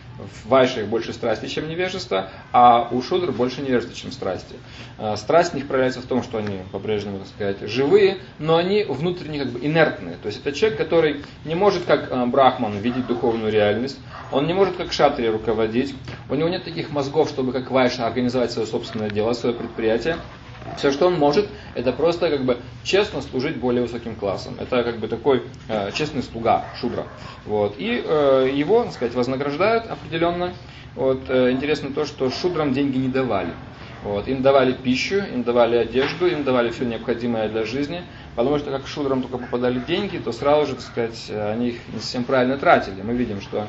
В вайшах больше страсти, чем невежества, а у шудр больше невежества, чем страсти. Страсть в них проявляется в том, что они по-прежнему, так сказать, живые, но они внутренне как бы инертные. То есть это человек, который не может, как брахман, видеть духовную реальность, он не может, как кшатрия, руководить, у него нет таких мозгов, чтобы, как вайша, организовать свое собственное дело, свое предприятие. Все, что он может, это просто как бы честно служить более высоким классом. Это как бы такой честный слуга, шудра. Вот. И его, так сказать, вознаграждают определенно. Вот. Интересно то, что шудрам деньги не давали. Вот. Им давали пищу, им давали одежду, им давали все необходимое для жизни. Потому что как шудрам только попадали деньги, то сразу же, так сказать, они их не совсем правильно тратили. Мы видим, что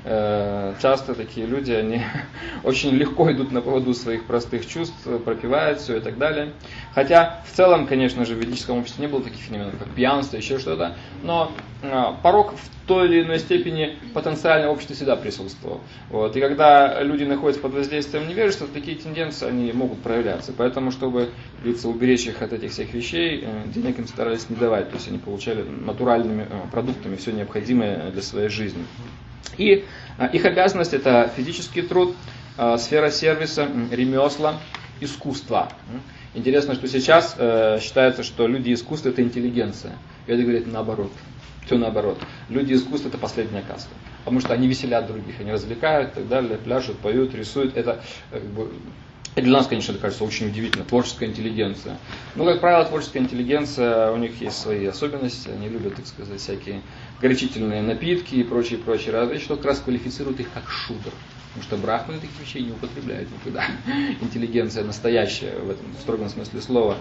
часто такие люди, они очень легко идут на поводу своих простых чувств, пропивают все и так далее. Хотя в целом, конечно же, в ведическом обществе не было таких феноменов, как пьянство, еще что-то. Но порок в той или иной степени потенциально в обществе всегда присутствовал. Вот. И когда люди находятся под воздействием невежества, такие тенденции они могут проявляться. Поэтому, чтобы уберечь их от этих всех вещей, денег им старались не давать. То есть они получали натуральными продуктами все необходимое для своей жизни. И их обязанность — это физический труд, сфера сервиса, ремесла, искусство. Интересно, что сейчас считается, что люди искусства — это интеллигенция. И это говорит наоборот. Все наоборот. Люди искусства — это последняя каста. Потому что они веселят других, они развлекают и так далее, пляшут, поют, рисуют. Это как бы И для нас, конечно, это кажется очень удивительно, творческая интеллигенция. Но, как правило, творческая интеллигенция, у них есть свои особенности, они любят, так сказать, всякие горячительные напитки и прочие разные вещи, что как раз квалифицируют их как шудр. Потому что брахманы таких вещей не употребляют никогда. Интеллигенция настоящая в этом строгом смысле слова.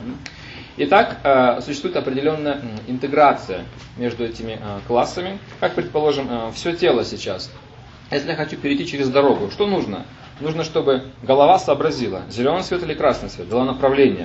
Итак, существует определенная интеграция между этими классами. Как, предположим, все тело сейчас. Если я хочу перейти через дорогу, что нужно? Нужно, чтобы голова сообразила, зеленый свет или красный свет, дала направление.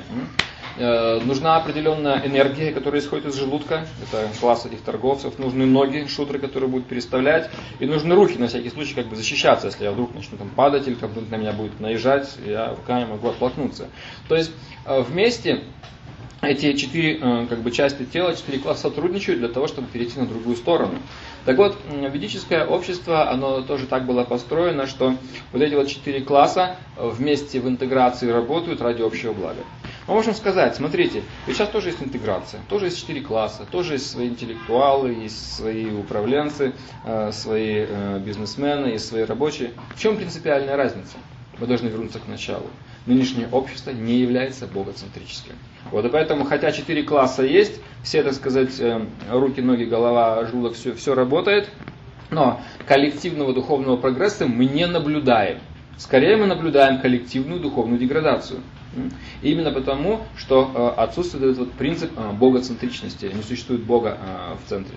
Нужна определенная энергия, которая исходит из желудка, это класс этих торговцев. Нужны ноги, шудры, которые будут переставлять. И нужны руки, на всякий случай, как бы защищаться, если я вдруг начну там падать или кто-нибудь на меня будет наезжать, я руками могу оттолкнуться. То есть вместе эти 4 части тела, 4 класса сотрудничают для того, чтобы перейти на другую сторону. Так вот, ведическое общество, оно тоже так было построено, что вот эти вот 4 класса вместе в интеграции работают ради общего блага. Мы можем сказать, смотрите, ведь сейчас тоже есть интеграция, тоже есть 4 класса, тоже есть свои интеллектуалы, есть свои управленцы, свои бизнесмены, есть свои рабочие. В чем принципиальная разница? Мы должны вернуться к началу. Нынешнее общество не является богоцентрическим. Вот, и поэтому, хотя 4 класса есть, все, так сказать, руки, ноги, голова, желудок, все работает, но коллективного духовного прогресса мы не наблюдаем. Скорее мы наблюдаем коллективную духовную деградацию. И именно потому, что отсутствует этот вот принцип богоцентричности, не существует Бога в центре.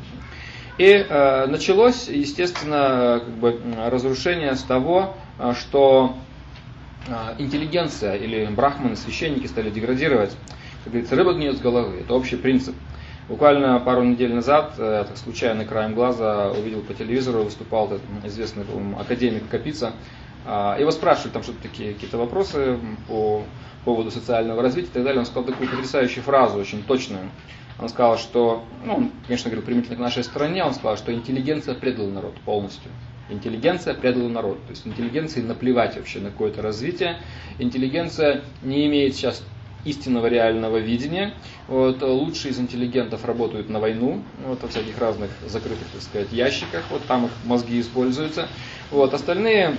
И началось, естественно, разрушение с того, что интеллигенция или брахманы, священники стали деградировать. Как говорится, рыба гниет с головы. Это общий принцип. Буквально пару недель назад, я так случайно краем глаза увидел по телевизору, выступал этот известный, по-моему, академик Капица. Его спрашивали там что-то такие, какие-то вопросы по поводу социального развития и так далее. Он сказал такую потрясающую фразу, очень точную. Он сказал, что, он, конечно, говорил применительно к нашей стране, он сказал, что интеллигенция предала народ полностью. Интеллигенция предала народ. То есть интеллигенции наплевать вообще на какое-то развитие. Интеллигенция не имеет сейчас истинного реального видения. Вот, лучшие из интеллигентов работают на войну, вот, во всяких разных закрытых, так сказать, ящиках. Вот там их мозги используются. Вот, остальные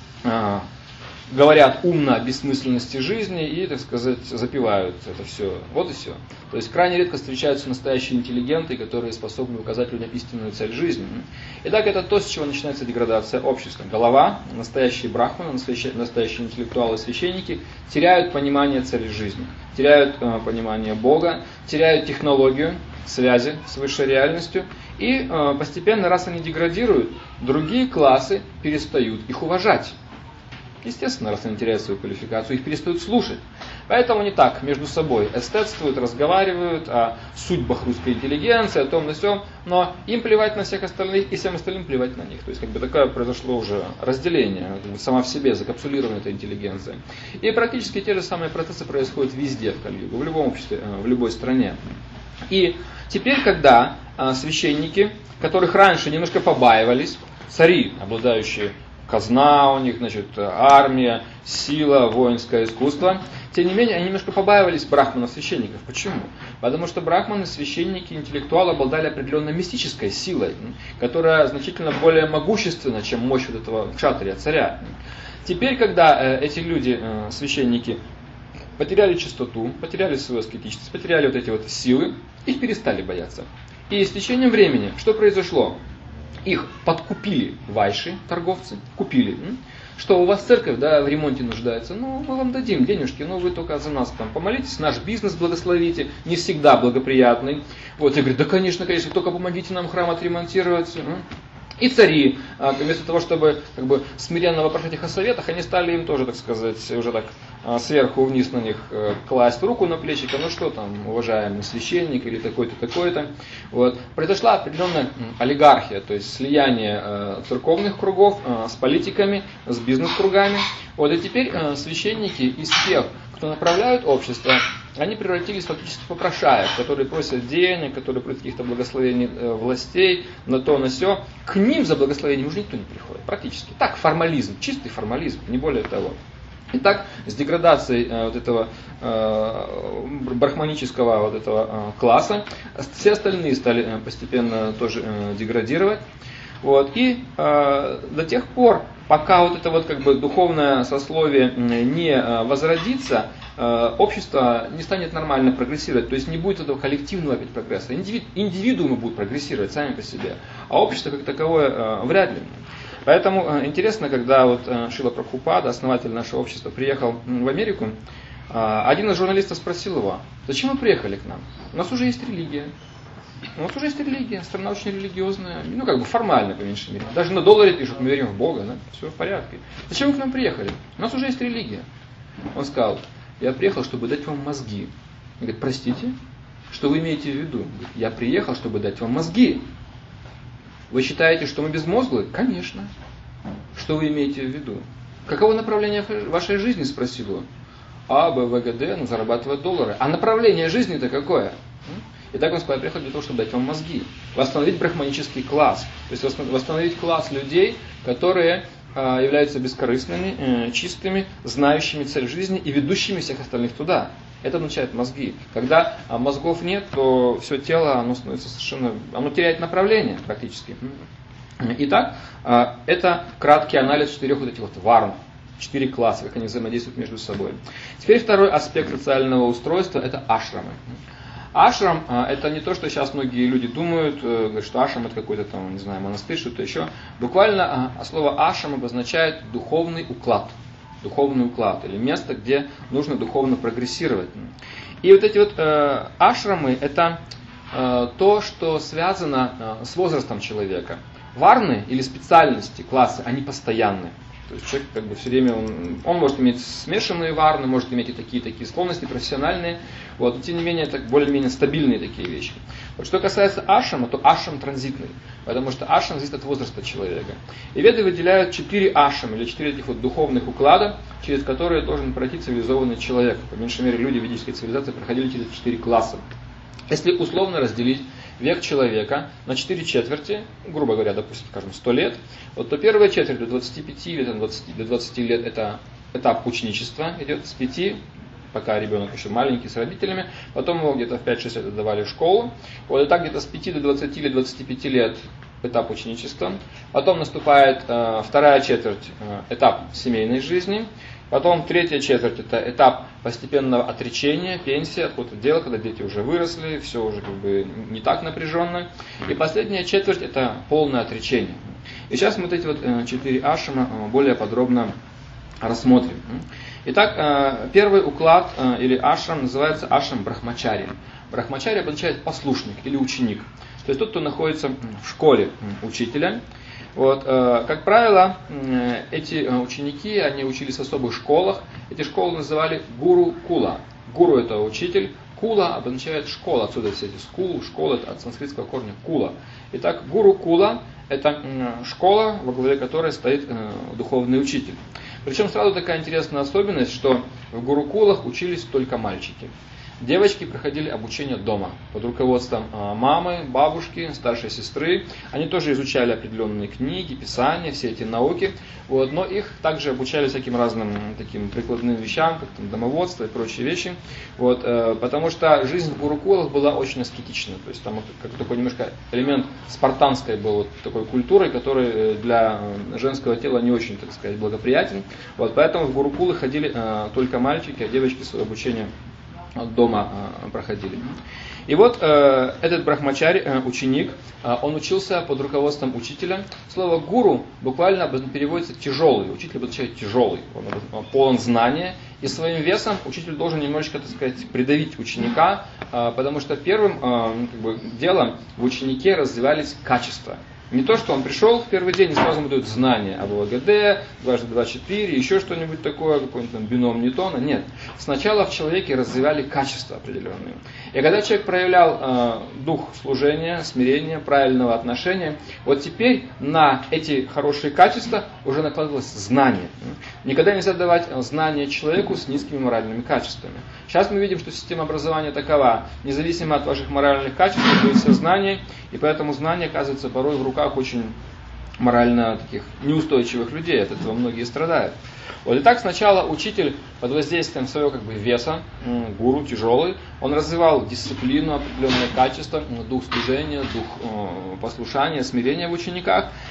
говорят умно о бессмысленности жизни и, так сказать, запивают это все. Вот и все. То есть крайне редко встречаются настоящие интеллигенты, которые способны указать людям истинную цель жизни. Итак, это то, с чего начинается деградация общества. Голова, настоящие брахманы, настоящие интеллектуалы, священники теряют понимание цели жизни, теряют понимание Бога, теряют технологию связи с высшей реальностью. И постепенно, раз они деградируют, другие классы перестают их уважать. Естественно, раз они теряют свою квалификацию, их перестают слушать. Поэтому они так между собой эстетствуют, разговаривают о судьбах русской интеллигенции, о том на сём, но им плевать на всех остальных и всем остальным плевать на них. То есть такое произошло уже разделение, сама в себе закапсулирована эта интеллигенция. И практически те же самые процессы происходят везде в Кали-югу, в любом обществе, в любой стране. И теперь, когда священники, которых раньше немножко побаивались, цари, обладающие казна у них, значит, армия, сила, воинское искусство. Тем не менее, они немножко побаивались брахманов-священников. Почему? Потому что брахманы, священники, интеллектуалы обладали определенной мистической силой, которая значительно более могущественна, чем мощь вот этого кшатрия, царя. Теперь, когда эти люди, священники, потеряли чистоту, потеряли свою аскетичность, потеряли вот эти вот силы, их перестали бояться. И с течением времени, что произошло? Их подкупили вайши, торговцы, купили. Что у вас церковь, да, в ремонте нуждается, ну, мы вам дадим денежки, но вы только за нас там помолитесь, наш бизнес благословите, не всегда благоприятный. Вот, я говорю, да, конечно, только помогите нам храм отремонтировать. И цари, вместо того, чтобы смиренно вопрошать их о советах, они стали им тоже, так сказать, уже так сверху вниз на них класть руку на плечико. Ну что там, уважаемый священник или такой-то, такой-то. Вот. Произошла определенная олигархия, то есть слияние церковных кругов с политиками, с бизнес-кругами. Вот. И теперь священники из тех, кто направляют общество, они превратились фактически в попрошаек, которые просят денег, которые просят каких-то благословений властей, на то, на сё. К ним за благословением уже никто не приходит, практически. Так, формализм, чистый формализм, не более того. Итак, с деградацией вот этого брахманического вот этого класса, все остальные стали постепенно тоже деградировать. Вот. И до тех пор, пока вот это вот как бы духовное сословие не возродится, общество не станет нормально прогрессировать, то есть не будет этого коллективного опять прогресса. Индивидуумы будут прогрессировать сами по себе, а общество как таковое вряд ли. Поэтому интересно, когда вот Шрила Прабхупада, основатель нашего общества, приехал в Америку, один из журналистов спросил его: зачем вы приехали к нам? У нас уже есть религия. У нас уже есть религия, страна очень религиозная, ну как бы формально, по меньшей мере. Даже на долларе пишут: мы верим в Бога, да? Все в порядке. Зачем вы к нам приехали? У нас уже есть религия. Он сказал: я приехал, чтобы дать вам мозги. Он говорит: простите, что вы имеете в виду? Говорит: я приехал, чтобы дать вам мозги. Вы считаете, что мы безмозглые? Конечно. Что вы имеете в виду? Каково направление вашей жизни? Спросил он. А, Б, В, Г, Д, ну зарабатывать доллары. А направление жизни-то какое? И так он сказал: я приехал для того, чтобы дать вам мозги. Восстановить брахманический класс. То есть восстановить класс людей, которые являются бескорыстными, чистыми, знающими цель жизни и ведущими всех остальных туда. Это означает мозги. Когда мозгов нет, то все тело, оно становится совершенно, оно теряет направление практически. Итак, это краткий анализ 4 вот этих вот варн. 4 класса, как они взаимодействуют между собой. Теперь второй аспект социального устройства – это ашрамы. Ашрам – это не то, что сейчас многие люди думают, говорят, что ашрам – это какой-то там, не знаю, монастырь, что-то еще. Буквально слово ашрам обозначает духовный уклад. Духовный уклад, или место, где нужно духовно прогрессировать. И вот эти вот ашрамы – это то, что связано с возрастом человека. Варны или специальности, классы, они постоянны. То есть человек как бы все время, он может иметь смешанные варны, может иметь и такие склонности профессиональные, вот, но тем не менее это более-менее стабильные такие вещи. Вот, что касается ашрама, то ашрам транзитный, потому что ашрам зависит от возраста человека. И веды выделяют 4 ашрама, или 4 этих вот духовных уклада, через которые должен пройти цивилизованный человек. По меньшей мере люди ведической цивилизации проходили через 4 класса. Если условно разделить век человека на 4 четверти, грубо говоря, допустим, скажем, 100 лет, вот, то первая четверть до 25 или до 20 лет это этап ученичества идет с 5, пока ребенок еще маленький, с родителями, потом его где-то в 5-6 лет отдавали в школу, вот и так где-то с 5 до 20 или 25 лет этап ученичества, потом наступает вторая четверть, этап семейной жизни, потом третья четверть это этап постепенного отречения, пенсия, какое-то дело, когда дети уже выросли, все уже как бы не так напряженно. И последняя четверть это полное отречение. И сейчас мы вот эти вот 4 ашрама более подробно рассмотрим. Итак, первый уклад или ашрам называется ашрам брахмачари. Брахмачари обозначает послушник или ученик. То есть тот, кто находится в школе учителя. Вот, как правило, эти ученики, они учились в особых школах. Эти школы называли гуру-кула. Гуру это учитель, кула обозначает школа. Отсюда все эти скул, школа это от санскритского корня кула. Итак, гуру-кула это школа, во главе которой стоит духовный учитель. Причем сразу такая интересная особенность, что в гурукулах учились только мальчики. Девочки проходили обучение дома под руководством мамы, бабушки, старшей сестры. Они тоже изучали определенные книги, писания, все эти науки. Вот, но их также обучали всяким разным таким прикладным вещам, как там, домоводство и прочие вещи. Вот, потому что жизнь в гурукулах была очень аскетична. То есть там как такой немножко элемент спартанской был вот такой культурой, который для женского тела не очень, так сказать, благоприятен. Вот, поэтому в гурукулы ходили только мальчики, а девочки свое обучение дома проходили. И вот этот брахмачари, ученик, он учился под руководством учителя. Слово гуру буквально переводится тяжелый. Учитель обозначает тяжелый. Он полон знания. И своим весом учитель должен немножечко, так сказать, придавить ученика, потому что первым делом в ученике развивались качества. Не то, что он пришел в первый день и сразу ему дают знания об ОГД, 2 × 2 = 4, еще что-нибудь такое, какой-нибудь там бином Ньютона. Нет. Сначала в человеке развивали качества определенные. И когда человек проявлял дух служения, смирения, правильного отношения, вот теперь на эти хорошие качества уже накладывалось знание. Никогда нельзя давать знания человеку с низкими моральными качествами. Сейчас мы видим, что система образования такова. Независимо от ваших моральных качеств, есть знания, и поэтому знания оказываются порой в руках очень морально таких неустойчивых людей, от этого многие страдают. Вот и так сначала учитель под воздействием своего веса, гуру тяжелый, он развивал дисциплину, определенные качества, дух служения, дух послушания, смирения в учениках.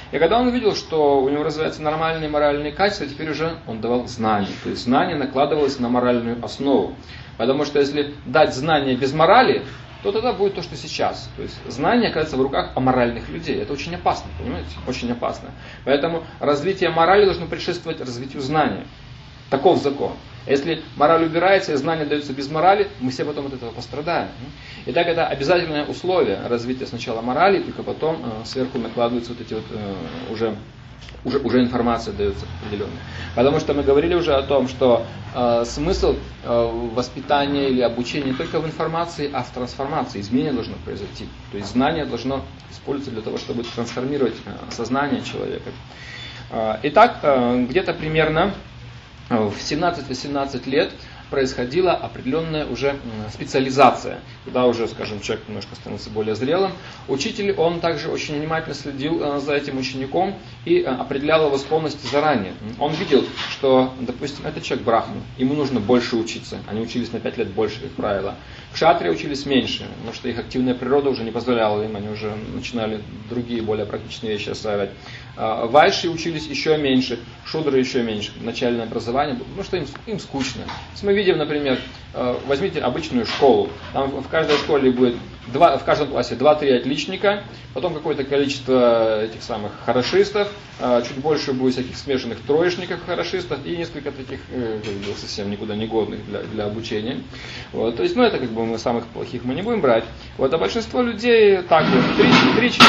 И когда он увидел, что у него развиваются нормальные моральные качества, теперь уже он давал знания. То есть знание накладывалось на моральную основу. Потому что если дать знания без морали, то тогда будет то, что сейчас. То есть знание оказывается в руках аморальных людей. Это очень опасно, понимаете? Очень опасно. Поэтому развитие морали должно предшествовать развитию знания. Таков закон. Если мораль убирается и знание дается без морали, мы все потом от этого пострадаем. Итак, это обязательное условие развития сначала морали, только потом сверху накладываются вот эти вот уже информация дается определенная. Потому что мы говорили уже о том, что смысл воспитания или обучения не только в информации, а в трансформации. Изменение должно произойти. То есть знание должно использоваться для того, чтобы трансформировать сознание человека. Итак, где-то примерно в 17-18 лет происходила определенная уже специализация. Когда уже, скажем, человек немножко становится более зрелым. Учитель, он также очень внимательно следил за этим учеником и определял его склонности заранее. Он видел, что, допустим, этот человек брахман, ему нужно больше учиться. Они учились на 5 лет больше, как правило. Кшатрии учились меньше, потому что их активная природа уже не позволяла им, они уже начинали другие более практичные вещи осваивать. Вайши учились еще меньше, шудры еще меньше, начальное образование, потому что им скучно. Если мы видим, например, возьмите обычную школу, там в каждой школе будет в каждом классе 2-3 отличника, потом какое-то количество этих самых хорошистов, чуть больше будет всяких смешанных троечников хорошистов и несколько таких совсем никуда не годных для обучения. Вот. То есть, это как бы мы самых плохих мы не будем брать. Вот, а большинство людей так вот, 3-4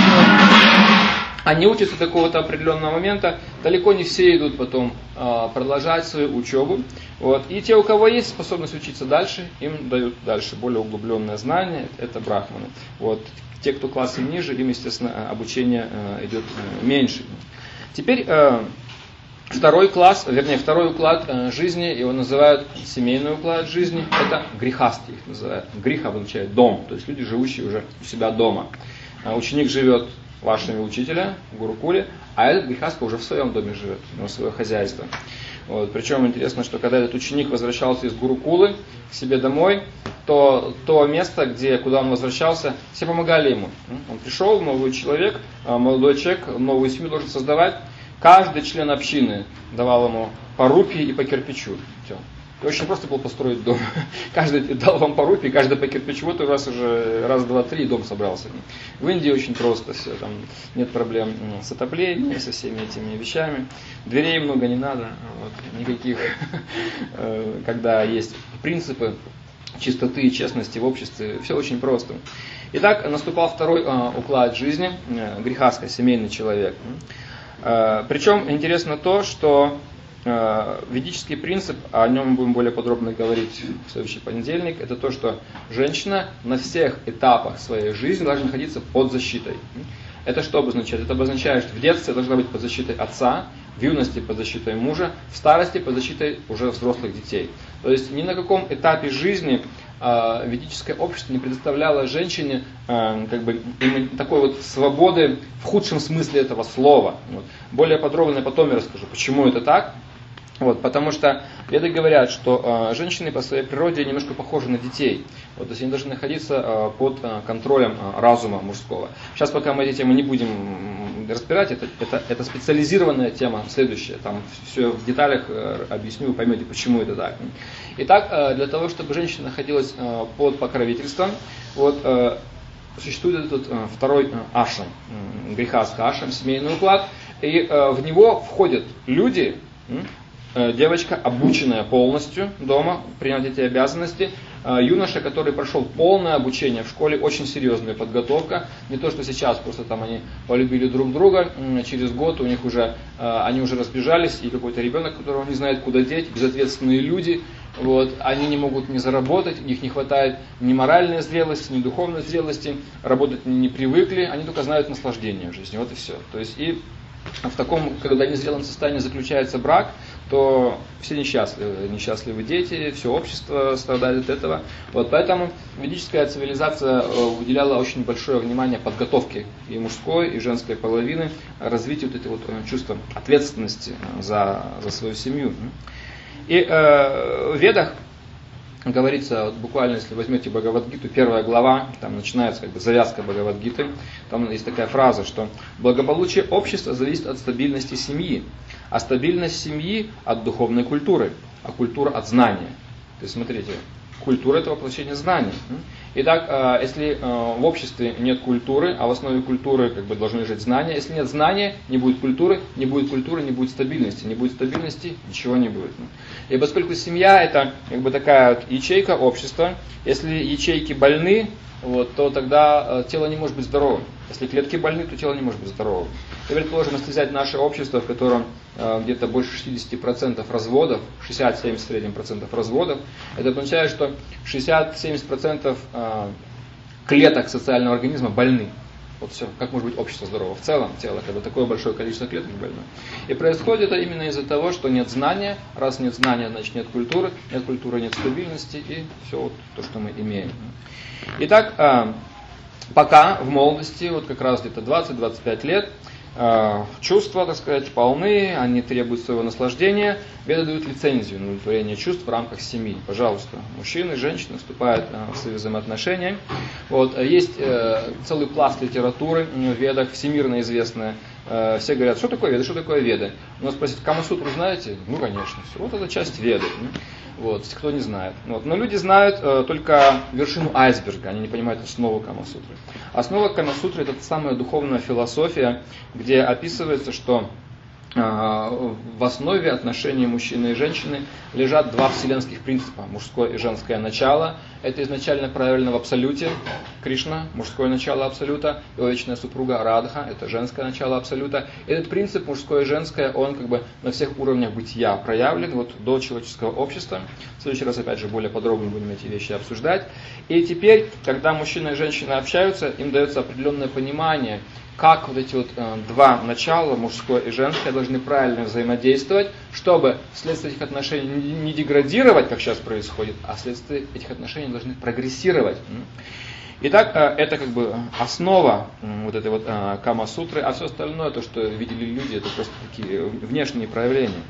они учатся до какого-то определенного момента, далеко не все идут потом продолжать свою учебу. Вот. И те, у кого есть способность учиться дальше, им дают дальше более углубленное знание, это брахманы. Вот. Те, кто классы ниже, им, естественно, обучение идет меньше. Теперь второй уклад жизни, его называют семейный уклад жизни, это грихасти их называют. Гриха обозначает дом, то есть люди, живущие уже у себя дома. Ученик живет вашими учителя в Гурукуле, а этот грихаста уже в своем доме живет, у него свое хозяйство. Вот. Причем интересно, что когда этот ученик возвращался из Гурукулы к себе домой, то место, куда он возвращался, все помогали ему. Он пришел, новый человек, молодой человек, новую семью должен создавать. Каждый член общины давал ему по рупии и по кирпичу. Все. И очень просто было построить дом. Каждый дал вам по рупии, каждый по кирпичу. Вот у вас уже раз, два, три, и дом собрался. В Индии очень просто все. Там нет проблем с отоплением, со всеми этими вещами. Дверей много не надо. Вот, никаких. Когда есть принципы чистоты и честности в обществе, все очень просто. Итак, наступал второй уклад жизни. Грихаста, семейный человек. Причем интересно то, что ведический принцип, о нем мы будем более подробно говорить в следующий понедельник, это то, что женщина на всех этапах своей жизни должна находиться под защитой. Это что обозначает? Это обозначает, что в детстве должна быть под защитой отца, в юности под защитой мужа, в старости под защитой уже взрослых детей. То есть ни на каком этапе жизни ведическое общество не предоставляло женщине такой вот свободы в худшем смысле этого слова. Вот. Более подробно потом я расскажу, почему это так. Вот, потому что веды говорят, что женщины по своей природе немножко похожи на детей. Вот, то есть они должны находиться под контролем разума мужского. Сейчас пока мы эти темы не будем разбирать, это специализированная тема следующая. Там все в деталях объясню, вы поймете, почему это так. Итак, для того, чтобы женщина находилась под покровительством, вот, существует этот второй ашрам, грихаска ашрам, семейный уклад, и в него входят люди, девочка, обученная полностью дома, принять эти обязанности, юноша, который прошел полное обучение в школе, очень серьезная подготовка, не то, что сейчас просто там они полюбили друг друга, через год у них они уже разбежались, и какой-то ребенок, которого не знает, куда деть, безответственные люди, вот, они не могут не заработать, у них не хватает ни моральной зрелости, ни духовной зрелости, работать не привыкли, они только знают наслаждение в жизни, вот и все. То есть и в таком, когда незрелом состоянии заключается брак, то все несчастливы дети, все общество страдает от этого. Вот поэтому ведическая цивилизация уделяла очень большое внимание подготовке и мужской, и женской половины, развитию вот этого чувства ответственности за свою семью. И в Ведах говорится, вот буквально, если возьмете Бхагавад-гиту, 1 глава, там начинается как бы завязка Бхагавад-гиты, там есть такая фраза, что благополучие общества зависит от стабильности семьи, а стабильность семьи от духовной культуры, а культура от знания. То есть, смотрите, культура – это воплощение знаний. Итак, если в обществе нет культуры, а в основе культуры как бы должны лежать знания, если нет знания, не будет культуры, не будет стабильности, не будет стабильности, ничего не будет. И поскольку семья – это как бы такая вот ячейка общества, если ячейки больны, вот, то тогда тело не может быть здоровым. Если клетки больны, то тело не может быть здоровым. И, предположим, если взять наше общество, в котором где-то больше 60% разводов, 60-70% в среднем процентов разводов, это означает, что 60-70% клеток социального организма больны. Вот все, как может быть общество здорово в целом, тело, когда такое большое количество клеток больно. И происходит это именно из-за того, что нет знания. Раз нет знания, значит нет культуры нет стабильности, и все вот то, что мы имеем. Итак, пока в молодости, вот как раз где-то 20-25 лет, чувства, так сказать, полны, они требуют своего наслаждения, веды дают лицензию на удовлетворение чувств в рамках семьи. Пожалуйста, мужчины, женщины вступают в свои взаимоотношения. Вот, есть целый пласт литературы в ведах, всемирно известная. Все говорят, что такое веды, что такое веды. У нас спросят, Камасутру знаете? Ну, конечно, все. Вот это часть веды. Вот, кто не знает. Вот. Но люди знают только вершину айсберга, они не понимают основу Камасутры. Основа Камасутры – это самая духовная философия, где описывается, что в основе отношений мужчины и женщины лежат два вселенских принципа, мужское и женское начало. Это изначально правильно в абсолюте, Кришна, мужское начало абсолюта, его вечная супруга Радха, это женское начало абсолюта. Этот принцип мужское и женское, он как бы на всех уровнях бытия проявлен, вот до человеческого общества. В следующий раз, опять же, более подробно будем эти вещи обсуждать. И теперь, когда мужчина и женщина общаются, им дается определенное понимание, как вот эти вот два начала, мужское и женское, должны правильно взаимодействовать, чтобы вследствие этих отношений не деградировать, как сейчас происходит, а вследствие этих отношений должны прогрессировать. Итак, это как бы основа вот этой вот Кама-сутры, а все остальное, то, что видели люди, это просто такие внешние проявления.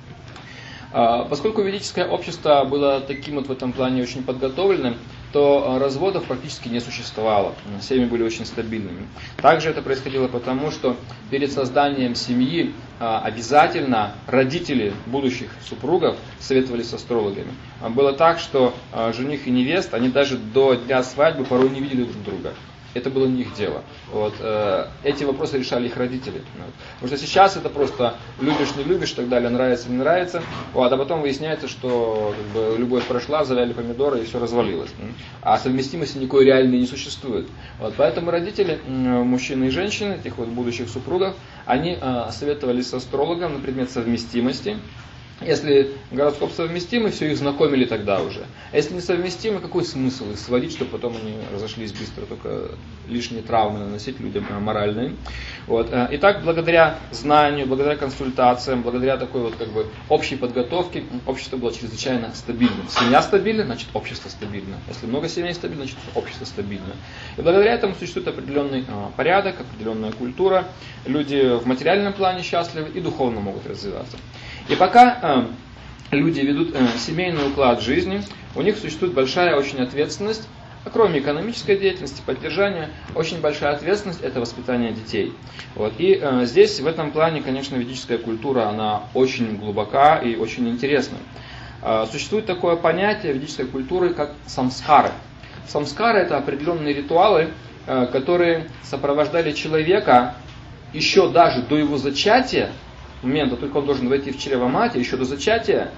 Поскольку ведическое общество было таким вот в этом плане очень подготовленным, то разводов практически не существовало. Семьи были очень стабильными. Также это происходило потому, что перед созданием семьи обязательно родители будущих супругов советовались с астрологами. Было так, что жених и невеста, они даже до дня свадьбы порой не видели друг друга. Это было не их дело. Вот, эти вопросы решали их родители. Вот. Потому что сейчас это просто любишь, не любишь, и так далее, нравится, не нравится. Вот, а потом выясняется, что как бы, любовь прошла, завяли помидоры и все развалилось. А совместимости никакой реальной не существует. Вот, поэтому родители, мужчины и женщины, этих вот будущих супругов, они советовались с астрологом на предмет совместимости. Если гороскоп совместимый, все, их знакомили тогда уже. А если не совместимы, какой смысл их сводить, чтобы потом они разошлись быстро, только лишние травмы наносить людям моральные. Вот. Итак, благодаря знанию, благодаря консультациям, благодаря такой вот как бы общей подготовке, общество было чрезвычайно стабильным. Семья стабильна, значит общество стабильно. Если много семей стабильно, значит общество стабильно. И благодаря этому существует определенный порядок, определенная культура. Люди в материальном плане счастливы и духовно могут развиваться. И пока люди ведут семейный уклад жизни, у них существует большая очень ответственность, а кроме экономической деятельности, поддержания, очень большая ответственность – это воспитание детей. Вот. И здесь, в этом плане, конечно, ведическая культура, она очень глубока и очень интересна. Существует такое понятие ведической культуры, как самскары. Самскары – это определенные ритуалы, которые сопровождали человека еще даже до его зачатия, момента, только он должен войти в чрево матери, еще до зачатия,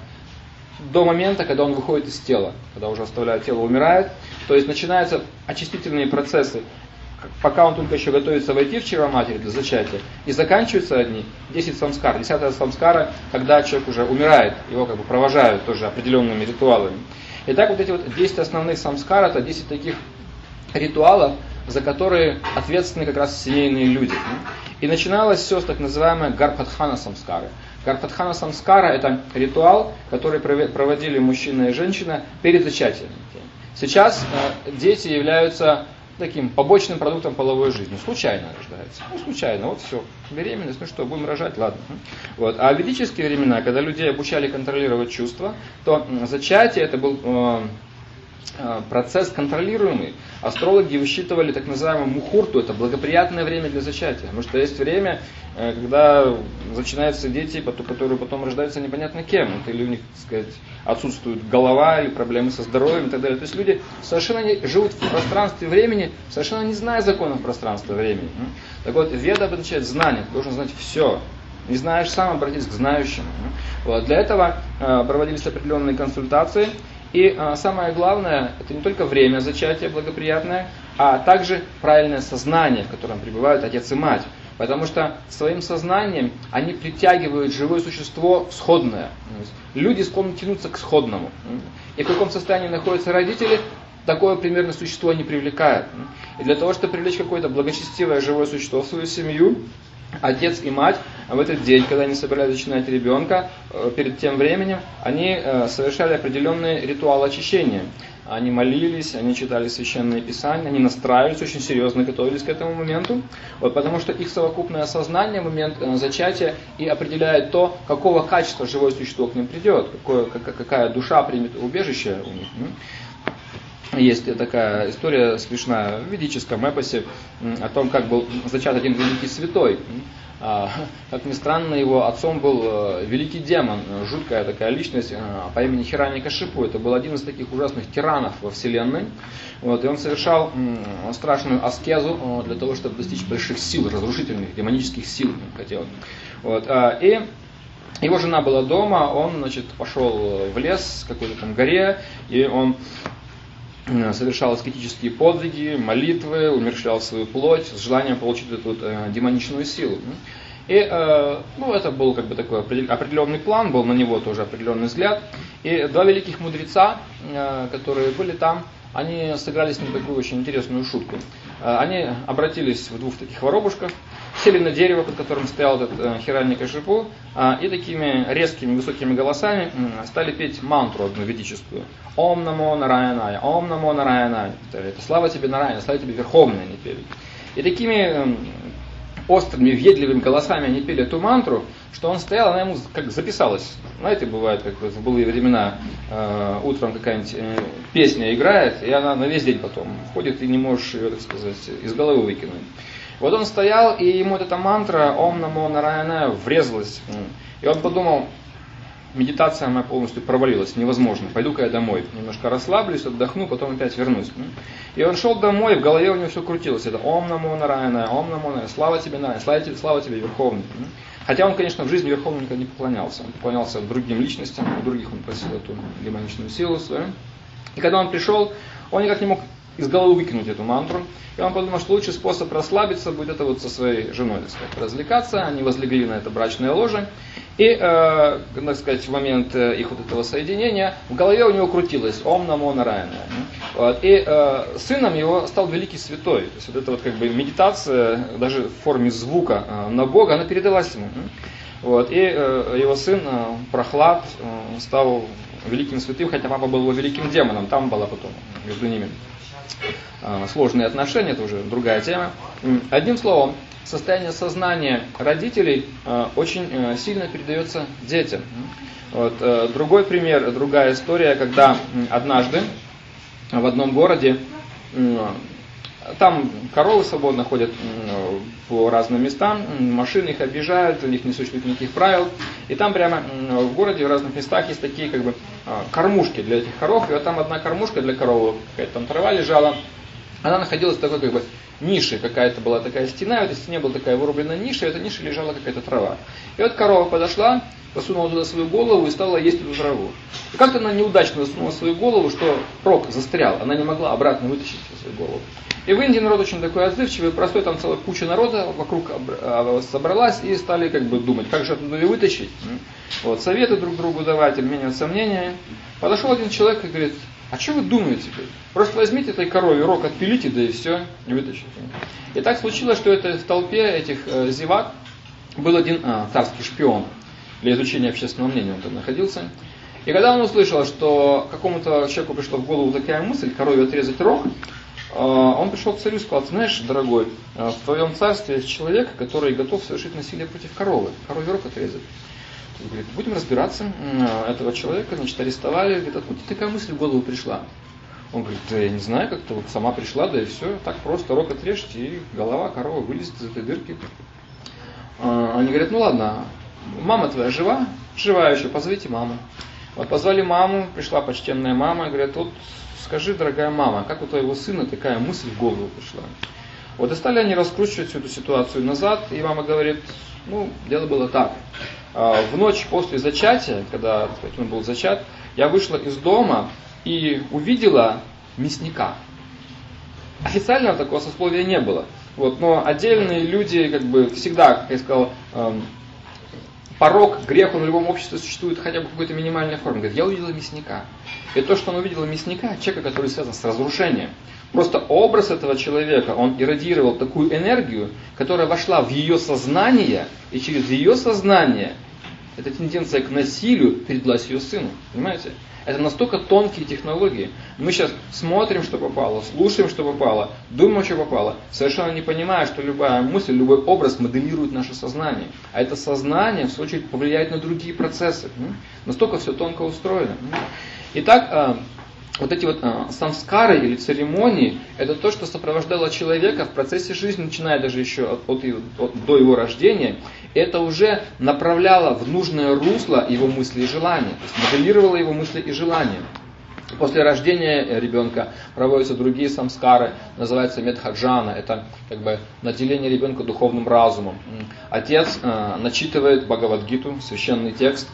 до момента, когда он выходит из тела, когда уже оставляет тело, умирает. То есть начинаются очистительные процессы, пока он только еще готовится войти в чрево матери для зачатия, и заканчиваются одни 10 самскар. 10-я самскара, когда человек уже умирает, его как бы провожают тоже определенными ритуалами. Итак, вот эти вот 10 основных самскар, это 10 таких ритуалов, за которые ответственны как раз семейные люди. И начиналось все с так называемой Гарбхатхана самскары. Гарбхатхана самскара – это ритуал, который проводили мужчина и женщина перед зачатием. Сейчас дети являются таким побочным продуктом половой жизни. Случайно рождаются. Случайно, вот все. Беременность, что, будем рожать, ладно. Вот. А в ведические времена, когда людей обучали контролировать чувства, то зачатие это был процесс контролируемый. Астрологи высчитывали так называемую мухурту, это благоприятное время для зачатия. Потому что есть время, когда начинаются дети, которые потом рождаются непонятно кем. Это или у них, так сказать, отсутствует голова, или проблемы со здоровьем и так далее. То есть люди совершенно живут в пространстве времени, совершенно не зная законов пространства времени. Так вот, веда обозначает знание, ты должен знать все. Не знаешь сам, обратись к знающим. Вот. Для этого проводились определенные консультации. И самое главное, это не только время зачатия благоприятное, а также правильное сознание, в котором пребывают отец и мать. Потому что своим сознанием они притягивают живое существо сходное. Люди склонны тянуться к сходному. И в каком состоянии находятся родители, такое примерно существо они привлекают. И для того, чтобы привлечь какое-то благочестивое живое существо в свою семью, отец и мать в этот день, когда они собирались начинать ребенка, перед тем временем, они совершали определенный ритуал очищения. Они молились, они читали священные писания, они настраивались, очень серьезно готовились к этому моменту, вот, потому что их совокупное сознание в момент зачатия и определяет то, какого качества живое существо к ним придет, какая душа примет убежище у них. Есть такая история смешная в ведическом эпосе о том, как был зачат один великий святой. Как ни странно, его отцом был великий демон, жуткая такая личность по имени Хираньякашипу. Это был один из таких ужасных тиранов во вселенной. Вот, и он совершал страшную аскезу для того, чтобы достичь больших сил, разрушительных, демонических сил. Хотел. Вот, и его жена была дома, он, пошел в лес, к какой-то там горе, и он совершал аскетические подвиги, молитвы, умерщвлял свою плоть с желанием получить эту демоничную силу. И это был такой определенный план, был на него тоже определенный взгляд. И два великих мудреца, которые были там, они сыграли с ним такую очень интересную шутку. Они обратились в двух таких воробушках, сели на дерево, под которым стоял этот Хираньякашипу, и такими резкими высокими голосами стали петь мантру одну ведическую. Ом намо Нараяная, Ом намо Нараяная. Это слава тебе Нараяна, слава тебе Верховная, они пели. И такими острыми, въедливыми голосами они пели эту мантру, что он стоял, она ему как записалась. Знаете, бывает, как в былые времена, утром какая-нибудь песня играет, и она на весь день потом входит, и не можешь ее, так сказать, из головы выкинуть. Вот он стоял, и ему эта мантра «Ом намо Нараяная» врезалась. И он подумал, медитация моя полностью провалилась, невозможно, пойду-ка я домой. Немножко расслаблюсь, отдохну, потом опять вернусь. И он шел домой, в голове у него все крутилось. Это «Ом намо Нараяная, Ом намо Нараяная, слава тебе Нараяна, слава тебе Верховный». Хотя он, конечно, в жизни Верховному никогда не поклонялся. Он поклонялся другим личностям, у других он просил эту демоничную силу свою. И когда он пришел, он никак не мог из головы выкинуть эту мантру. И он подумал, что лучший способ расслабиться будет это вот со своей женой, так сказать, развлекаться. Они возлегли на это брачное ложе. И, так сказать, в момент их вот этого соединения в голове у него крутилось «Ом намо Нараяна». Вот. И сыном его стал великий святой. То есть вот эта вот медитация, даже в форме звука на Бога, она передалась ему. Вот. И его сын Прохлад стал великим святым, хотя папа был его великим демоном. Там была потом между ними сложные отношения, это уже другая тема. Одним словом, состояние сознания родителей очень сильно передается детям. Вот. Другой пример, другая история, когда однажды в одном городе там коровы свободно ходят по разным местам, машины их объезжают, у них не существует никаких правил. И там прямо в городе в разных местах есть такие кормушки для этих коров. И вот там одна кормушка для коровы, какая-то там трава лежала. Она находилась в такой нише, какая-то была такая стена, в этой стене была такая вырубленная ниша, и в этой нише лежала какая-то трава. И вот корова подошла, посунула туда свою голову и стала есть эту траву. И как-то она неудачно засунула свою голову, что рог застрял, она не могла обратно вытащить свою голову. И в Индии народ очень такой отзывчивый, простой, там целая куча народа вокруг собралась и стали думать, как же оттуда ее вытащить. Вот, советы друг другу давать, обмениваться мнениями. Подошел один человек и говорит: а что вы думаете? Просто возьмите этой корове рог, отпилите, да и все, и вытащите. И так случилось, что в толпе этих зевак был один царский шпион. Для изучения общественного мнения он там находился. И когда он услышал, что какому-то человеку пришла в голову такая мысль, корове отрезать рог, он пришел к царю и сказал: знаешь, дорогой, в твоем царстве есть человек, который готов совершить насилие против коровы, корове рог отрезать. Он говорит: будем разбираться. Этого человека, арестовали. Говорит: откуда такая мысль в голову пришла? Он говорит, да я не знаю, как-то вот сама пришла, да и все, так просто рог отрежьте, и голова коровы вылезет из этой дырки. Они говорят, ну ладно, мама твоя жива? Жива еще, позовите маму. Вот позвали маму, пришла почтенная мама, и говорят, вот скажи, дорогая мама, как у твоего сына такая мысль в голову пришла? Вот и стали они раскручивать всю эту ситуацию назад, и мама говорит, ну, дело было так. В ночь после зачатия, когда, так сказать, он был зачат, я вышла из дома и увидела мясника. Официального такого сословия не было. Вот, но отдельные люди, как бы, всегда, как я сказал, порок, грех, он в любом обществе существует хотя бы в какой-то минимальной форме. Говорит, я увидела мясника. И то, что он увидела мясника, человека, который связан с разрушением, просто образ этого человека, он иррадировал такую энергию, которая вошла в ее сознание, и через ее сознание эта тенденция к насилию передалась ее сыну. Понимаете? Это настолько тонкие технологии. Мы сейчас смотрим, что попало, слушаем, что попало, думаем, что попало, совершенно не понимая, что любая мысль, любой образ моделирует наше сознание. А это сознание, в свою очередь, повлияет на другие процессы. Настолько все тонко устроено. Итак, вот эти вот самскары или церемонии, это то, что сопровождало человека в процессе жизни, начиная даже еще до его рождения. Это уже направляло в нужное русло его мысли и желания, то есть моделировало его мысли и желания. После рождения ребенка проводятся другие самскары, называется медхаджана, это как бы наделение ребенка духовным разумом. Отец начитывает Бхагавад-гиту, священный текст,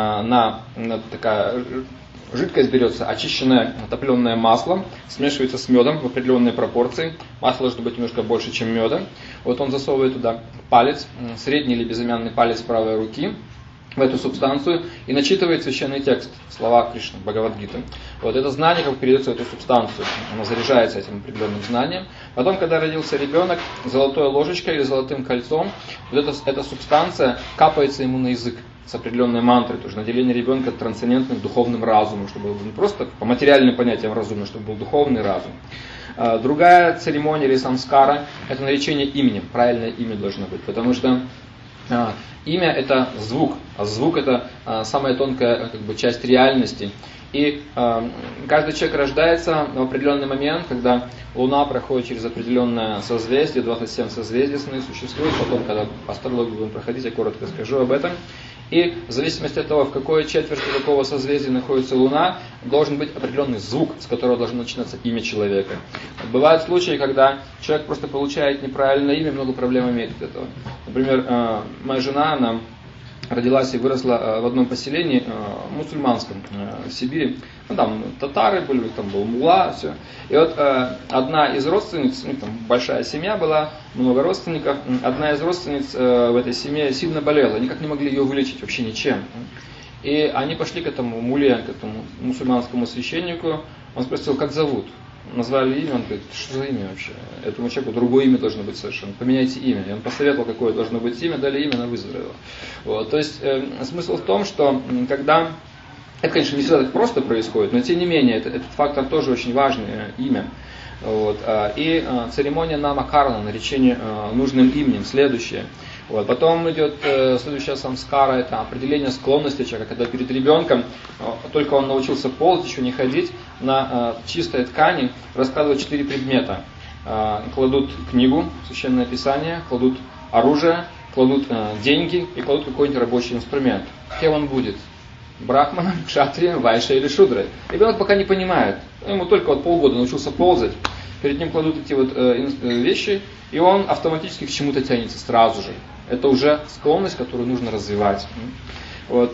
такая жидкость берется, очищенное топленое масло, смешивается с медом в определенной пропорции. Масло должно быть немножко больше, чем меда. Вот он засовывает туда палец, средний или безымянный палец правой руки, в эту субстанцию и начитывает священный текст, слова Кришны, Бхагавад-гиты. Вот это знание как бы передается в эту субстанцию, оно заряжается этим определенным знанием. Потом, когда родился ребенок, золотой ложечкой или золотым кольцом, вот эта субстанция капается ему на язык с определенной мантрой, тоже наделение ребенка трансцендентным духовным разумом, чтобы был не просто по материальным понятиям разумно, чтобы был духовный разум. Другая церемония или самскара – это наречение именем, правильное имя должно быть, потому что имя – это звук, а звук – это самая тонкая как бы, часть реальности. И каждый человек рождается в определенный момент, когда Луна проходит через определенное созвездие, 27 созвездий существует, потом, когда астрологию будем проходить, я коротко скажу об этом. И в зависимости от того, в какой четверти какого созвездия находится Луна, должен быть определенный звук, с которого должно начинаться имя человека. Бывают случаи, когда человек просто получает неправильное имя, много проблем имеет от этого. Например, моя жена, она родилась и выросла в одном поселении мусульманском в Сибири. Ну, там татары были, там был мулла, все. И вот одна из родственниц, там большая семья была, много родственников, одна из родственниц в этой семье сильно болела, никак не могли ее вылечить вообще ничем. И они пошли к этому мулле, к этому мусульманскому священнику, он спросил, как зовут? Назвали имя, он говорит, что за имя вообще? Этому человеку другое имя должно быть совершенно. Поменяйте имя. И он посоветовал, какое должно быть имя, дали имя, она выздоровела. Вот. То есть смысл в том, что когда... Это, конечно, не всегда так просто происходит, но тем не менее, этот фактор тоже очень важный, имя. Вот. И церемония намакарана, наречение нужным именем, следующее. Вот. Потом идет следующая самскара, это определение склонности человека, когда перед ребенком, только он научился ползать, еще не ходить, на чистой ткани раскладывают 4 предмета. Кладут книгу, священное писание, кладут оружие, кладут деньги и кладут какой-нибудь рабочий инструмент. Кем он будет? Брахманом, кшатрием, вайшей или шудрой. Ребенок пока не понимает. Ему только вот полгода научился ползать. Перед ним кладут эти вот вещи, и он автоматически к чему-то тянется сразу же. Это уже склонность, которую нужно развивать. Вот.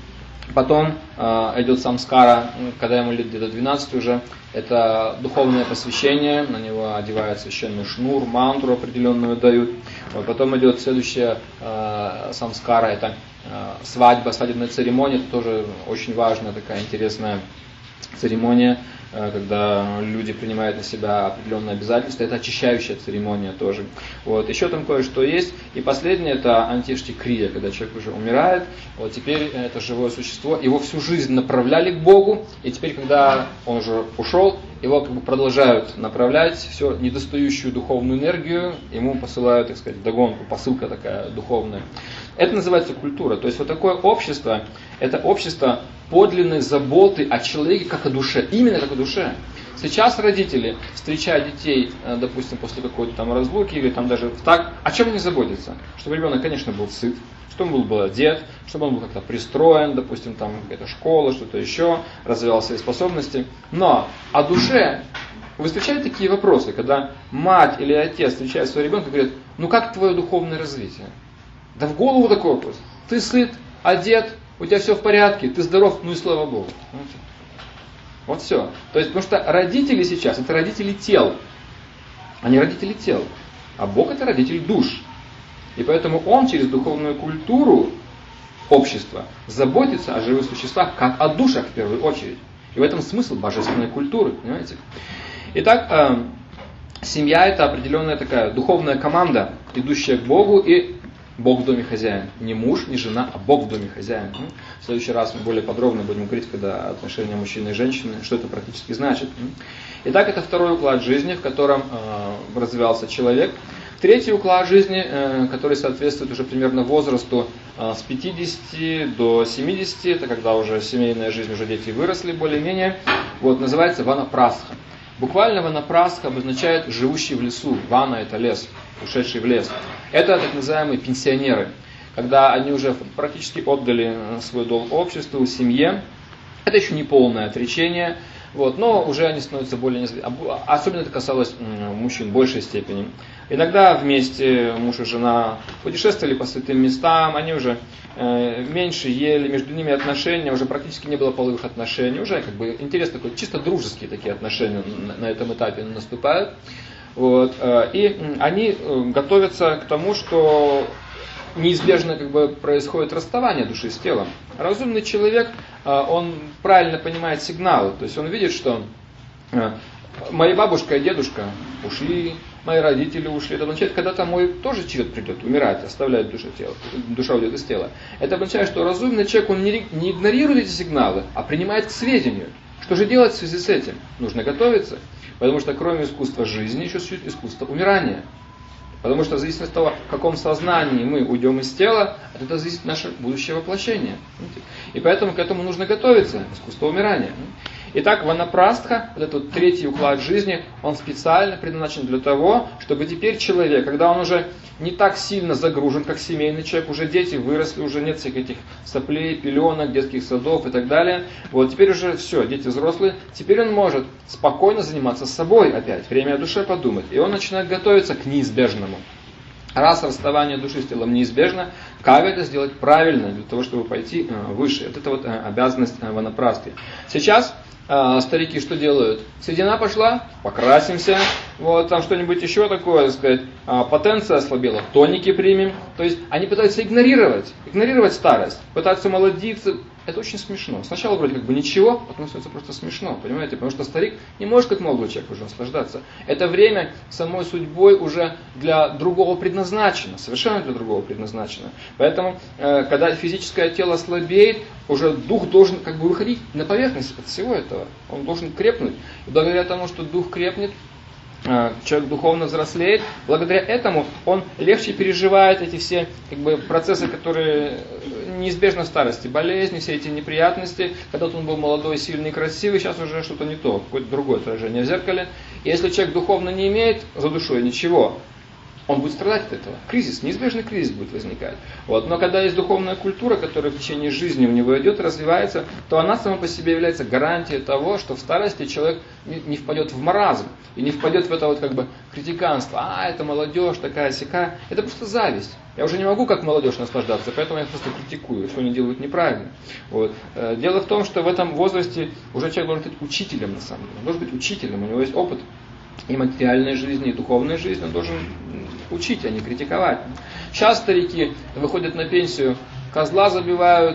Потом идет самскара, когда ему лет где-то 12 уже, это духовное посвящение, на него одевают священный шнур, мантру определенную дают. Вот. Потом идет следующая самскара, это свадьба, свадебная церемония, это тоже очень важная, такая интересная церемония, когда люди принимают на себя определенные обязательства. Это очищающая церемония тоже. Вот. Еще там кое-что есть. И последнее, это антиштикрия, когда человек уже умирает. Вот теперь это живое существо. Его всю жизнь направляли к Богу. И теперь, когда он уже ушел, его как бы продолжают направлять всю недостающую духовную энергию. Ему посылают, так сказать, вдогонку, посылка такая духовная. Это называется культура. То есть вот такое общество, это общество подлинной заботы о человеке как о душе. Именно как о душе. Сейчас родители, встречая детей, допустим, после какой-то там разлуки или там даже так, о чем они заботятся? Чтобы ребенок, конечно, был сыт, чтобы он был одет, чтобы он был как-то пристроен, допустим, там какая-то школа, что-то еще, развивал свои способности. Но о душе вы встречаете такие вопросы, когда мать или отец встречает своего ребенка и говорят, ну как твое духовное развитие? Да в голову такой вопрос. Ты сыт, одет, у тебя все в порядке, ты здоров, ну и слава Богу. Вот все. То есть, потому что родители сейчас, это родители тел. Они родители тел. А Бог это родитель душ. И поэтому Он через духовную культуру общества заботится о живых существах, как о душах в первую очередь. И в этом смысл божественной культуры, понимаете? Итак, семья это определенная такая духовная команда, идущая к Богу, и Бог в доме хозяин. Не муж, не жена, а Бог в доме хозяин. В следующий раз мы более подробно будем говорить, когда отношения мужчины и женщины, что это практически значит. Итак, это второй уклад жизни, в котором развивался человек. Третий уклад жизни, который соответствует уже примерно возрасту с 50 до 70, это когда уже семейная жизнь, уже дети выросли более-менее, вот, называется ванапрастха. Буквально ванапрастха обозначает живущий в лесу. Вана это лес, ушедший в лес. Это так называемые пенсионеры, когда они уже практически отдали свой долг обществу, семье. Это еще не полное отречение. Вот, но уже они становятся более независимыми. Особенно это касалось мужчин в большей степени. Иногда вместе муж и жена путешествовали по святым местам, они уже меньше ели, между ними отношения, уже практически не было половых отношений, уже как бы интерес такой, чисто дружеские такие отношения на этом этапе наступают. Вот, и они готовятся к тому, что неизбежно как бы происходит расставание души с телом. Разумный человек, он правильно понимает сигналы, то есть он видит, что моя бабушка и дедушка ушли, мои родители ушли. Это означает, когда-то мой тоже черед придет, умирать, оставляет душа уйдет из тела. Это означает, что разумный человек, он не игнорирует эти сигналы, а принимает к сведению. Что же делать в связи с этим? Нужно готовиться, потому что кроме искусства жизни еще существует искусство умирания. Потому что в зависимости от того, в каком сознании мы уйдем из тела, от этого зависит наше будущее воплощение. И поэтому к этому нужно готовиться, искусство умирания. Итак, ванапрастха, вот этот третий уклад жизни, он специально предназначен для того, чтобы теперь человек, когда он уже не так сильно загружен, как семейный человек, уже дети выросли, уже нет всех этих соплей, пеленок, детских садов и так далее. Вот теперь уже все, дети взрослые, теперь он может спокойно заниматься собой опять, время о душе подумать. И он начинает готовиться к неизбежному. Раз расставание души с телом неизбежно, как это сделать правильно, для того, чтобы пойти выше. Вот это вот обязанность ванапрастхи. Сейчас старики что делают? Седина пошла, покрасимся, вот там что-нибудь еще такое, так сказать, потенция ослабела, тоники примем. То есть они пытаются игнорировать старость, пытаются молодиться. Это очень смешно. Сначала вроде как бы ничего, потом становится просто смешно, понимаете? Потому что старик не может как молодой человек уже наслаждаться. Это время самой судьбой уже для другого предназначено, совершенно для другого предназначено. Поэтому, когда физическое тело слабеет, уже дух должен как бы выходить на поверхность от всего этого. Он должен крепнуть. И благодаря тому, что дух крепнет, человек духовно взрослеет, благодаря этому он легче переживает эти все как бы, процессы, которые неизбежны в старости, болезни, все эти неприятности. Когда-то он был молодой, сильный, красивый, сейчас уже что-то не то, какое-то другое отражение в зеркале. И если человек духовно не имеет за душой ничего, он будет страдать от этого. Кризис, неизбежный кризис будет возникать. Вот. Но когда есть духовная культура, которая в течение жизни у него идет, развивается, то она сама по себе является гарантией того, что в старости человек не впадет в маразм и не впадет в это вот как бы критиканство. Это молодежь такая-сякая. Это просто зависть. Я уже не могу как молодежь наслаждаться, поэтому я просто критикую, что они делают неправильно. Вот. Дело в том, что в этом возрасте уже человек должен быть учителем на самом деле. Он должен быть учителем, у него есть опыт и материальной жизни, и духовной жизни, он должен учить, а не критиковать. Сейчас старики выходят на пенсию, козла забивают,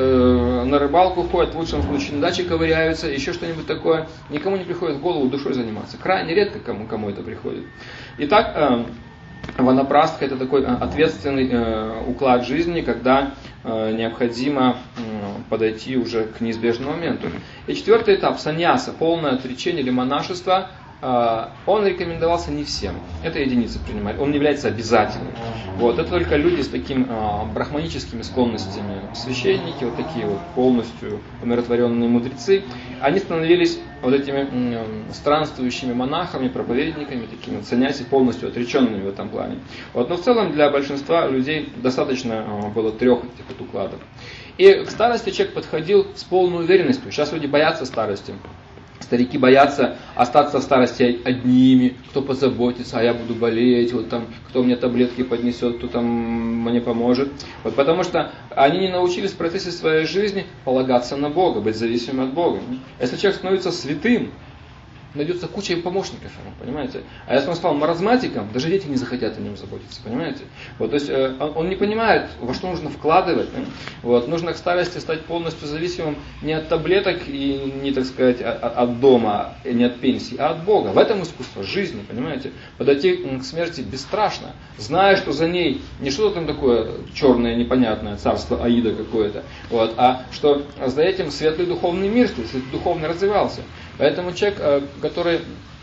на рыбалку ходят, в лучшем случае на даче ковыряются, еще что-нибудь такое. Никому не приходит в голову душой заниматься. Крайне редко кому это приходит. Итак, ванапрастха это такой ответственный уклад жизни, когда необходимо подойти уже к неизбежному моменту. И четвертый этап, саньяса, полное отречение или монашество, он рекомендовался не всем. Это единицы принимали. Он не является обязательным. Вот. Это только люди с таким брахманическими склонностями. Священники, вот такие вот полностью умиротворенные мудрецы, они становились вот этими странствующими монахами, проповедниками, такими саньяси, полностью отреченными в этом плане. Вот. Но в целом для большинства людей достаточно было 3 этих вот укладов. И к старости человек подходил с полной уверенностью. Сейчас люди боятся старости. Старики боятся остаться в старости одними, кто позаботится, а я буду болеть, вот там, кто мне таблетки поднесет, кто там мне поможет. Вот потому что они не научились в процессе своей жизни полагаться на Бога, быть зависимым от Бога. Если человек становится святым, найдется куча помощников ему, понимаете? А если он стал маразматиком, даже дети не захотят о нем заботиться, понимаете? Вот, то есть он не понимает, во что нужно вкладывать. Вот, нужно к старости стать полностью зависимым не от таблеток и не, так сказать, от дома, не от пенсии, а от Бога. В этом искусство жизни, понимаете? Подойти к смерти бесстрашно, зная, что за ней не что-то там такое черное, непонятное, царство Аида какое-то, вот, а что за этим светлый духовный мир, если духовно развивался. Поэтому человек, который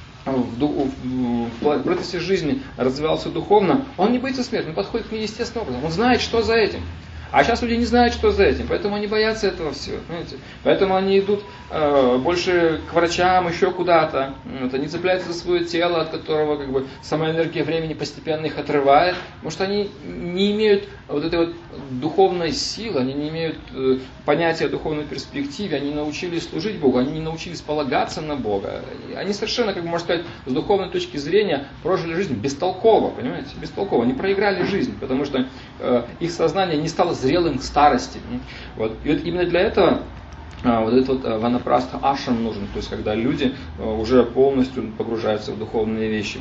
в процессе жизни развивался духовно, он не боится смерти, он подходит к ней естественным образом, он знает, что за этим. А сейчас люди не знают, что за этим, поэтому они боятся этого всего. Понимаете? Поэтому они идут больше к врачам, еще куда-то. Вот, они цепляются за свое тело, от которого как бы сама энергия времени постепенно их отрывает. Потому что они не имеют вот этой вот духовной силы, они не имеют понятия о духовной перспективе, они не научились служить Богу, они не научились полагаться на Бога. Они совершенно, как можно сказать, с духовной точки зрения прожили жизнь бестолково, понимаете? Бестолково. Они проиграли жизнь, потому что их сознание не стало зрелым к старости. Вот. И вот именно для этого вот этот вот ванапраста ашрам нужен, то есть когда люди уже полностью погружаются в духовные вещи.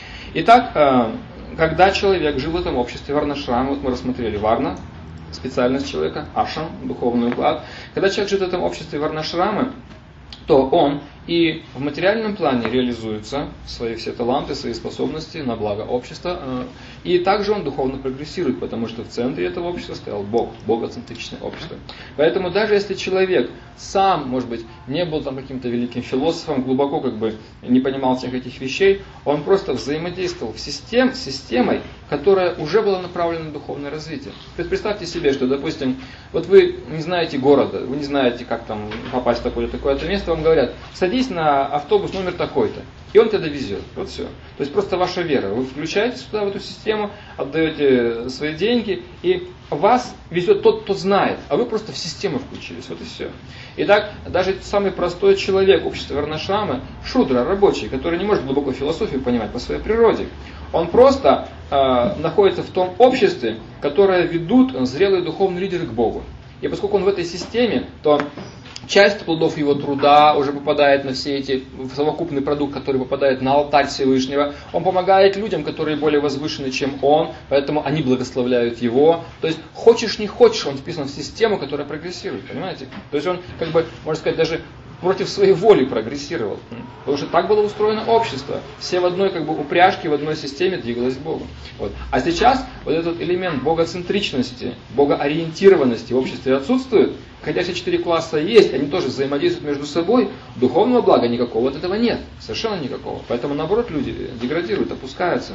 Итак, когда человек жил в этом обществе варнашрама, вот мы рассмотрели варна, специальность человека, ашрам, духовный уклад. Когда человек живет в этом обществе варнашрамы, то он и в материальном плане реализуется свои все таланты, свои способности на благо общества. И также он духовно прогрессирует, потому что в центре этого общества стоял Бог, богоцентричное общество. Поэтому даже если человек сам, может быть, не был там каким-то великим философом, глубоко как бы не понимал всех этих вещей, он просто взаимодействовал с системой, которая уже была направлена на духовное развитие. То есть представьте себе, что, допустим, вот вы не знаете города, вы не знаете, как там попасть в такое-то место, вам говорят, садись на автобус номер такой-то, и он тебя довезет. Вот все. То есть просто ваша вера. Вы включаетесь туда, в эту систему, отдаете свои деньги, и вас везет тот, кто знает, а вы просто в систему включились. Вот и все. Итак, даже самый простой человек общества варнашрамы, шудра, рабочий, который не может глубоко философию понимать по своей природе, он просто находится в том обществе, которое ведут зрелые духовные лидеры к Богу. И поскольку он в этой системе, то часть плодов его труда уже попадает на все эти, в совокупный продукт, который попадает на алтарь Всевышнего. Он помогает людям, которые более возвышены, чем он, поэтому они благословляют его. То есть, хочешь не хочешь, он вписан в систему, которая прогрессирует, понимаете? То есть он, как бы, можно сказать, даже против своей воли прогрессировал. Потому что так было устроено общество. Все в одной как бы упряжке, в одной системе двигалось к Богу. Вот. А сейчас вот этот элемент богоцентричности, богоориентированности в обществе отсутствует. Хотя все 4 класса есть, они тоже взаимодействуют между собой. Духовного блага никакого от этого нет. Совершенно никакого. Поэтому наоборот люди деградируют, опускаются.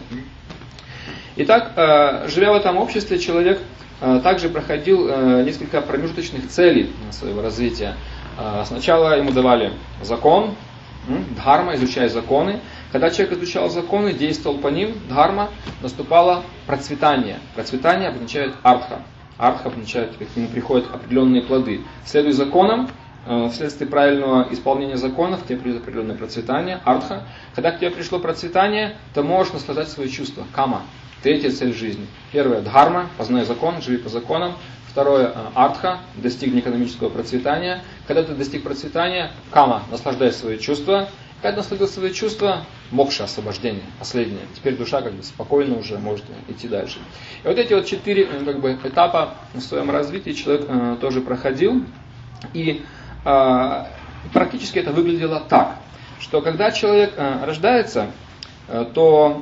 Итак, живя в этом обществе, человек также проходил несколько промежуточных целей своего развития. Сначала ему давали закон, дхарма, изучая законы. Когда человек изучал законы, действовал по ним, дхарма, наступало процветание. Процветание обозначает артха. Артха обозначает, как к нему приходят определенные плоды. Следуй законам, вследствие правильного исполнения законов, к тебе придет определенное процветание, артха. Когда к тебе пришло процветание, ты можешь наслаждать свои чувства, кама. Третья цель жизни. Первое, дхарма, познай закон, живи по законам. Второе, артха, достигни экономического процветания. Когда ты достиг процветания, кама, наслаждай свои чувства. Когда насладил свои чувства, мокша, освобождение, последнее. Теперь душа как бы спокойно уже может идти дальше. И вот эти вот 4 как бы этапа в своем развитии человек тоже проходил. И практически это выглядело так, что когда человек рождается, то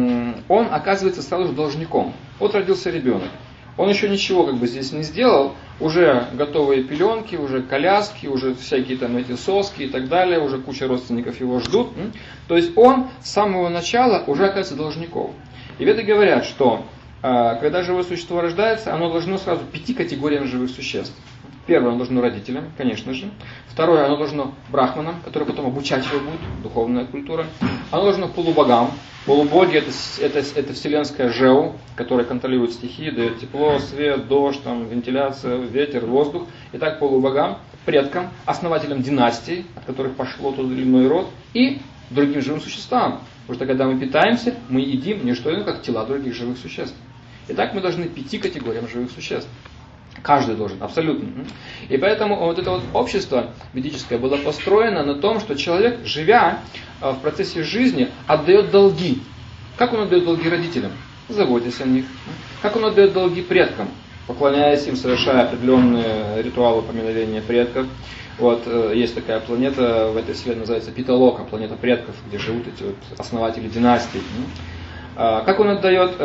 он оказывается сразу же должником. Вот родился ребенок. Он еще ничего как бы здесь не сделал, уже готовые пеленки, уже коляски, уже всякие там эти соски и так далее, уже куча родственников его ждут. То есть он с самого начала уже оказывается должником. И веды говорят, что когда живое существо рождается, оно должно сразу 5 категориям живых существ. Первое, оно должно родителям, конечно же. Второе, оно должно брахманам, которые потом обучать его будут, духовная культура. Оно должно полубогам. Полубоги это вселенская жеу, которая контролирует стихии, дает тепло, свет, дождь, там, вентиляция, ветер, воздух. Итак, полубогам, предкам, основателям династий, от которых пошло тот или иной род, и другим живым существам. Потому что когда мы питаемся, мы едим не что иное, как тела других живых существ. Итак, мы должны 5 категориям живых существ. Каждый должен, абсолютно. И поэтому вот это вот общество ведическое было построено на том, что человек, живя в процессе жизни, отдает долги. Как он отдает долги родителям? Заботясь о них. Как он отдает долги предкам? Поклоняясь им, совершая определенные ритуалы поминовения предков. Вот, есть такая планета в этой вселенной, называется Питалока, планета предков, где живут эти вот основатели династий. Как он отдает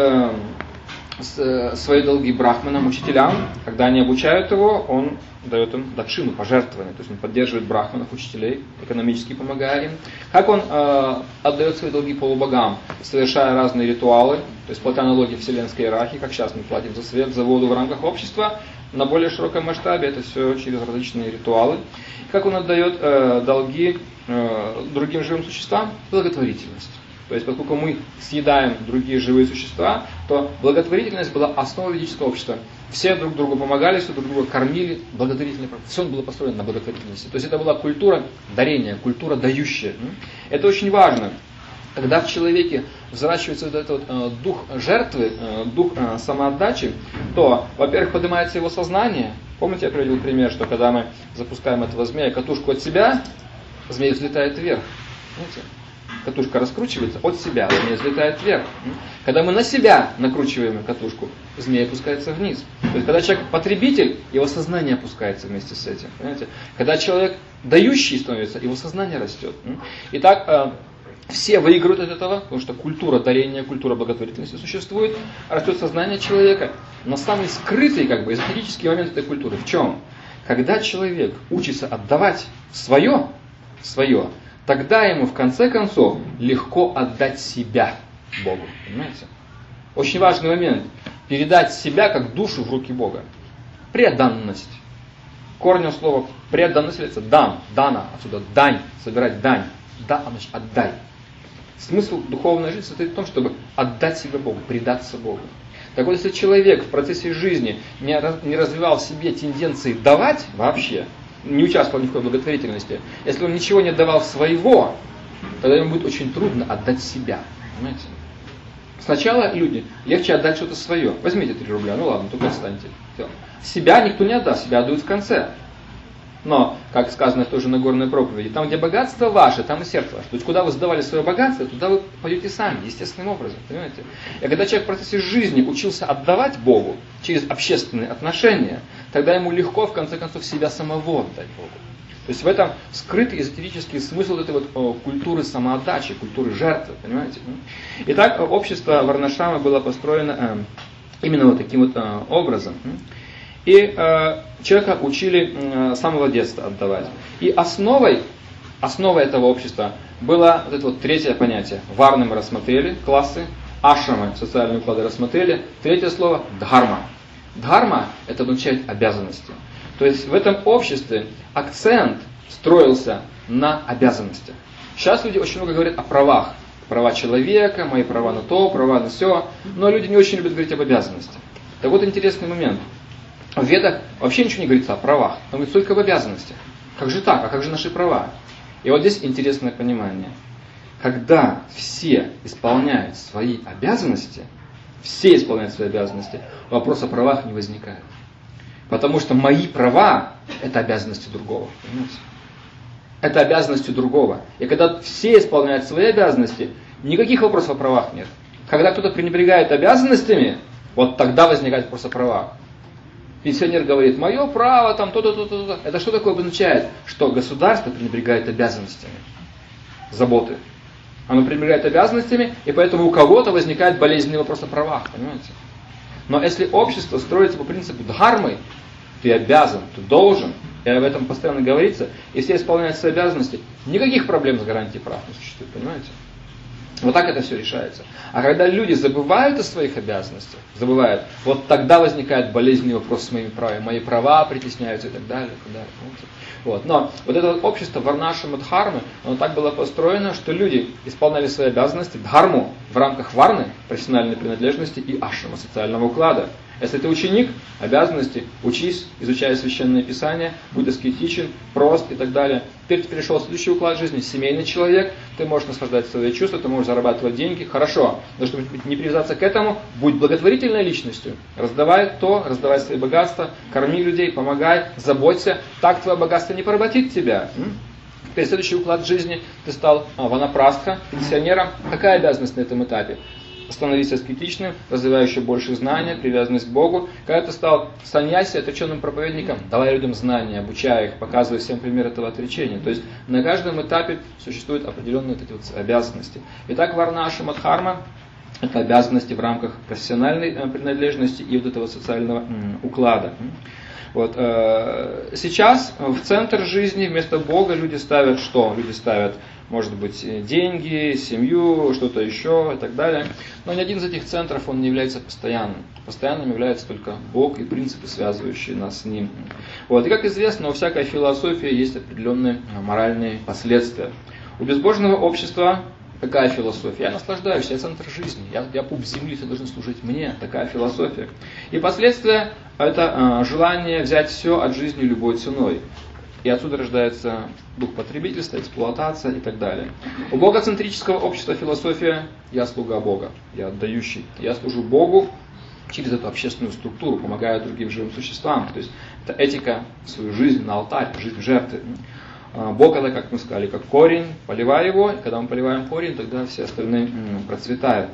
свои долги брахманам, учителям, когда они обучают его, он дает им дакшину, пожертвование, то есть он поддерживает брахманов, учителей, экономически помогая им. Как он отдает свои долги полубогам, совершая разные ритуалы, то есть платя налоги вселенской иерархии, как сейчас мы платим за свет, за воду в рамках общества, на более широком масштабе это все через различные ритуалы. Как он отдает долги другим живым существам? Благотворительность. То есть, поскольку мы съедаем другие живые существа, то благотворительность была основой ведического общества. Все друг другу помогали, все друг друга кормили, благотворительно. Все было построено на благотворительности. То есть, это была культура дарения, культура дающая. Это очень важно. Когда в человеке взращивается вот этот вот дух жертвы, дух самоотдачи, то, во-первых, поднимается его сознание. Помните, я приводил пример, что когда мы запускаем этого змея, катушку от себя, змей взлетает вверх. Знаете? Катушка раскручивается от себя, змея взлетает вверх. Когда мы на себя накручиваем катушку, змея опускается вниз. То есть, когда человек потребитель, его сознание опускается вместе с этим. Понимаете? Когда человек дающий становится, его сознание растет. Итак, все выигрывают от этого, потому что культура дарения, культура благотворительности существует, растет сознание человека. Но самый скрытый, эзотерический момент этой культуры в чем? Когда человек учится отдавать свое, тогда ему в конце концов легко отдать себя Богу. Понимаете? Очень важный момент. Передать себя как душу в руки Бога. Преданность. Корнем слова преданность является дан, дана, отсюда дань, собирать дань. Да, значит отдай. Смысл духовной жизни состоит в том, чтобы отдать себя Богу, предаться Богу. Так вот, если человек в процессе жизни не развивал в себе тенденции давать вообще, не участвовал ни в какой благотворительности, если он ничего не давал своего, тогда ему будет очень трудно отдать себя. Понимаете? Сначала люди, легче отдать что-то свое. Возьмите 3 рубля, ну ладно, только отстаньте. Все. Себя никто не отдаст, себя отдают в конце. Но, как сказано в той же Нагорной проповеди, там, где богатство ваше, там и сердце ваше. То есть, куда вы сдавали свое богатство, туда вы пойдете сами, естественным образом. Понимаете? И когда человек в процессе жизни учился отдавать Богу через общественные отношения, тогда ему легко, в конце концов, себя самого отдать Богу. То есть, в этом скрытый эзотерический смысл этой вот культуры самоотдачи, культуры жертвы. Понимаете? Итак, общество Варнашрамы было построено именно вот таким вот образом. И человека учили с самого детства отдавать. И основой этого общества было вот это вот 3 понятие. Варны мы рассмотрели, классы, ашрамы, социальные уклады рассмотрели. 3 слово дхарма. Дхарма это обозначает обязанности. То есть в этом обществе акцент строился на обязанностях. Сейчас люди очень много говорят о правах. Права человека, мои права на то, права на сё. Но люди не очень любят говорить об обязанностях. Так вот интересный момент. В Ведах вообще ничего не говорится о правах, там говорится только об обязанностях. Как же так? А как же наши права? И вот здесь интересное понимание. Когда все исполняют свои обязанности, вопрос о правах не возникает. Потому что мои права – это обязанности другого. Понимаете? Это обязанности другого. И когда все исполняют свои обязанности, никаких вопросов о правах нет. Когда кто-то пренебрегает обязанностями, вот тогда возникает вопрос о правах. Пенсионер говорит, мое право, там то-то. Это что такое обозначает? Что государство пренебрегает обязанностями, заботы. Оно пренебрегает обязанностями, и поэтому у кого-то возникает болезненный вопрос о правах, понимаете? Но если общество строится по принципу дхармы, Ты обязан, ты должен. И об этом постоянно говорится. И все исполняют свои обязанности. Никаких проблем с гарантией прав не существует, понимаете? Вот так это все решается. А когда люди забывают о своих обязанностях, забывают, вот тогда возникает болезненный вопрос с моими правами. Мои права притесняются и так далее. Вот. Но вот это вот общество варнашам и дхармы, оно так было построено, что люди исполняли свои обязанности, дхарму, в рамках варны, профессиональной принадлежности, и ашрама, социального уклада. Если ты ученик, обязанности, учись, изучай священное писание, будь аскетичен, прост и так далее. Теперь ты перешел в следующий уклад жизни, семейный человек, ты можешь наслаждать свои чувства, ты можешь зарабатывать деньги, хорошо. Но чтобы не привязаться к этому, будь благотворительной личностью. Раздавай свои богатства, корми людей, помогай, заботься, так твое богатство не поработит тебя. Теперь следующий уклад жизни, ты стал ванапрастха, пенсионером. Какая обязанность на этом этапе? Становись аскетичным, развивающим больше знания, привязанность к Богу. Когда ты стал саньяси, отреченным проповедником, давай людям знания, обучай их, показывай всем пример этого отречения. То есть на каждом этапе существуют определенные вот эти вот обязанности. Итак, варнашама дхарма – это обязанности в рамках профессиональной принадлежности и вот этого социального уклада. Вот. Сейчас в центр жизни вместо Бога люди ставят что? Люди ставят, может быть, деньги, семью, что-то еще и так далее. Но ни один из этих центров он не является постоянным. Постоянным является только Бог и принципы, связывающие нас с Ним. Вот. И как известно, у всякой философии есть определенные моральные последствия. У безбожного общества какая философия? Я наслаждаюсь, я центр жизни, я пуп земли, все должны служить мне. Такая философия. И последствия – это желание взять все от жизни любой ценой. И отсюда рождается дух потребительства, эксплуатация и так далее. У богоцентрического общества философия – я слуга Бога, я отдающий. Я служу Богу через эту общественную структуру, помогаю другим живым существам. То есть это этика, свою жизнь на алтарь, жизнь в жертве. Бог это, как мы сказали, как корень, поливай его, и когда мы поливаем корень, тогда все остальные процветают.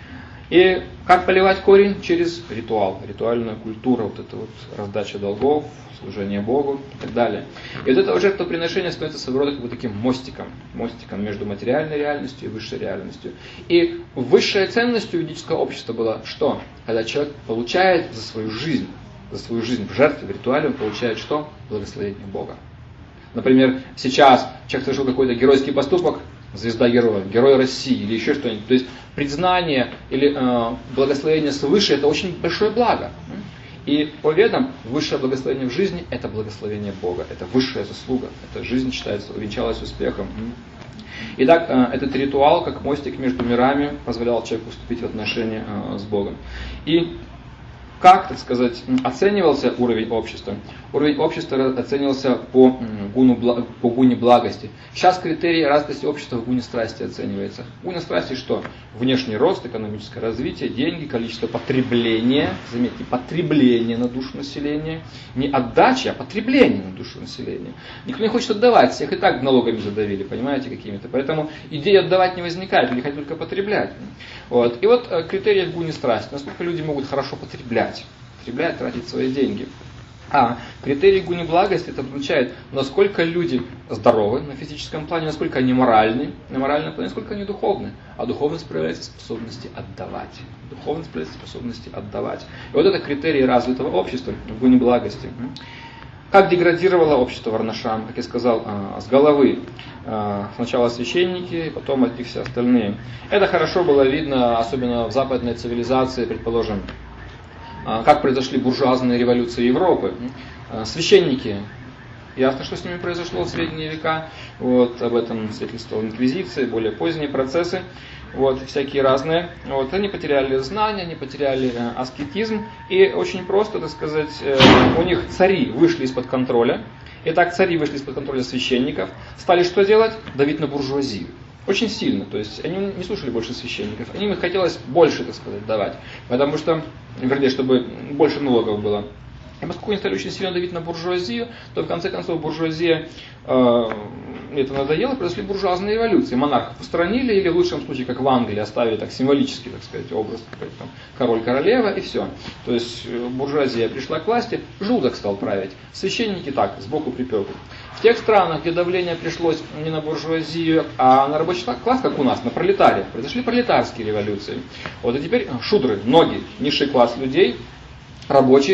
И как поливать корень? Через ритуал, ритуальная культура, вот это вот раздача долгов, служение Богу и так далее. И вот это жертвоприношение становится своего рода как бы таким мостиком между материальной реальностью и высшей реальностью. И высшая ценность у ведического общества была что? Когда человек получает за свою жизнь в жертве, в ритуале, он получает что? Благословение Бога. Например, сейчас человек совершил какой-то геройский поступок, звезда героя, герой России или еще что-нибудь. То есть признание или благословение свыше – это очень большое благо. И по ведам высшее благословение в жизни – это благословение Бога, это высшая заслуга, эта жизнь считается, увенчалась успехом. Итак, этот ритуал, как мостик между мирами, позволял человеку вступить в отношения с Богом. И как, так сказать, оценивался уровень общества? Уровень общества оценивался по гуне благости. Сейчас критерий развитости общества в гуне страсти оценивается. Гуне страсти что? Внешний рост, экономическое развитие, деньги, количество потребления. Заметьте, потребление на душу населения. Не отдача, а потребление на душу населения. Никто не хочет отдавать, всех и так налогами задавили, понимаете, какими-то. Поэтому идея отдавать не возникает, люди хотят только потреблять. Вот. И вот критерий в гуне страсти. Насколько люди могут хорошо потреблять, тратить свои деньги. А критерий гуни благости это означает, насколько люди здоровы на физическом плане, насколько они моральны на моральном плане, насколько они духовны. А духовность проявляется в способности отдавать. И вот это критерий развитого общества в гуни благости. Как деградировало общество варнашам, как я сказал, с головы. Сначала священники, потом от них все остальные. Это хорошо было видно, особенно в западной цивилизации, предположим, как произошли буржуазные революции Европы. Священники, ясно, что с ними произошло в средние века, вот, об этом свидетельствовала инквизиция, более поздние процессы, вот, всякие разные. Вот, они потеряли знания, они потеряли аскетизм, и очень просто, так сказать, у них цари вышли из-под контроля. Итак, цари вышли из-под контроля священников, стали что делать? Давить на буржуазию. Очень сильно, то есть они не слушали больше священников, им хотелось больше, так сказать, давать, потому что, вернее, чтобы больше налогов было. И поскольку они стали очень сильно давить на буржуазию, то в конце концов буржуазия это надоело, произошли буржуазные революции. Монархов устранили, или в лучшем случае, как в Англии, оставили так символический, так сказать, образ, там, король-королева, и все. То есть буржуазия пришла к власти, желудок стал править, священники так, сбоку припеку. В тех странах, где давление пришлось не на буржуазию, а на рабочий класс, как у нас, на пролетариев, произошли пролетарские революции. Вот и теперь шудры, ноги, низший класс людей, рабочие,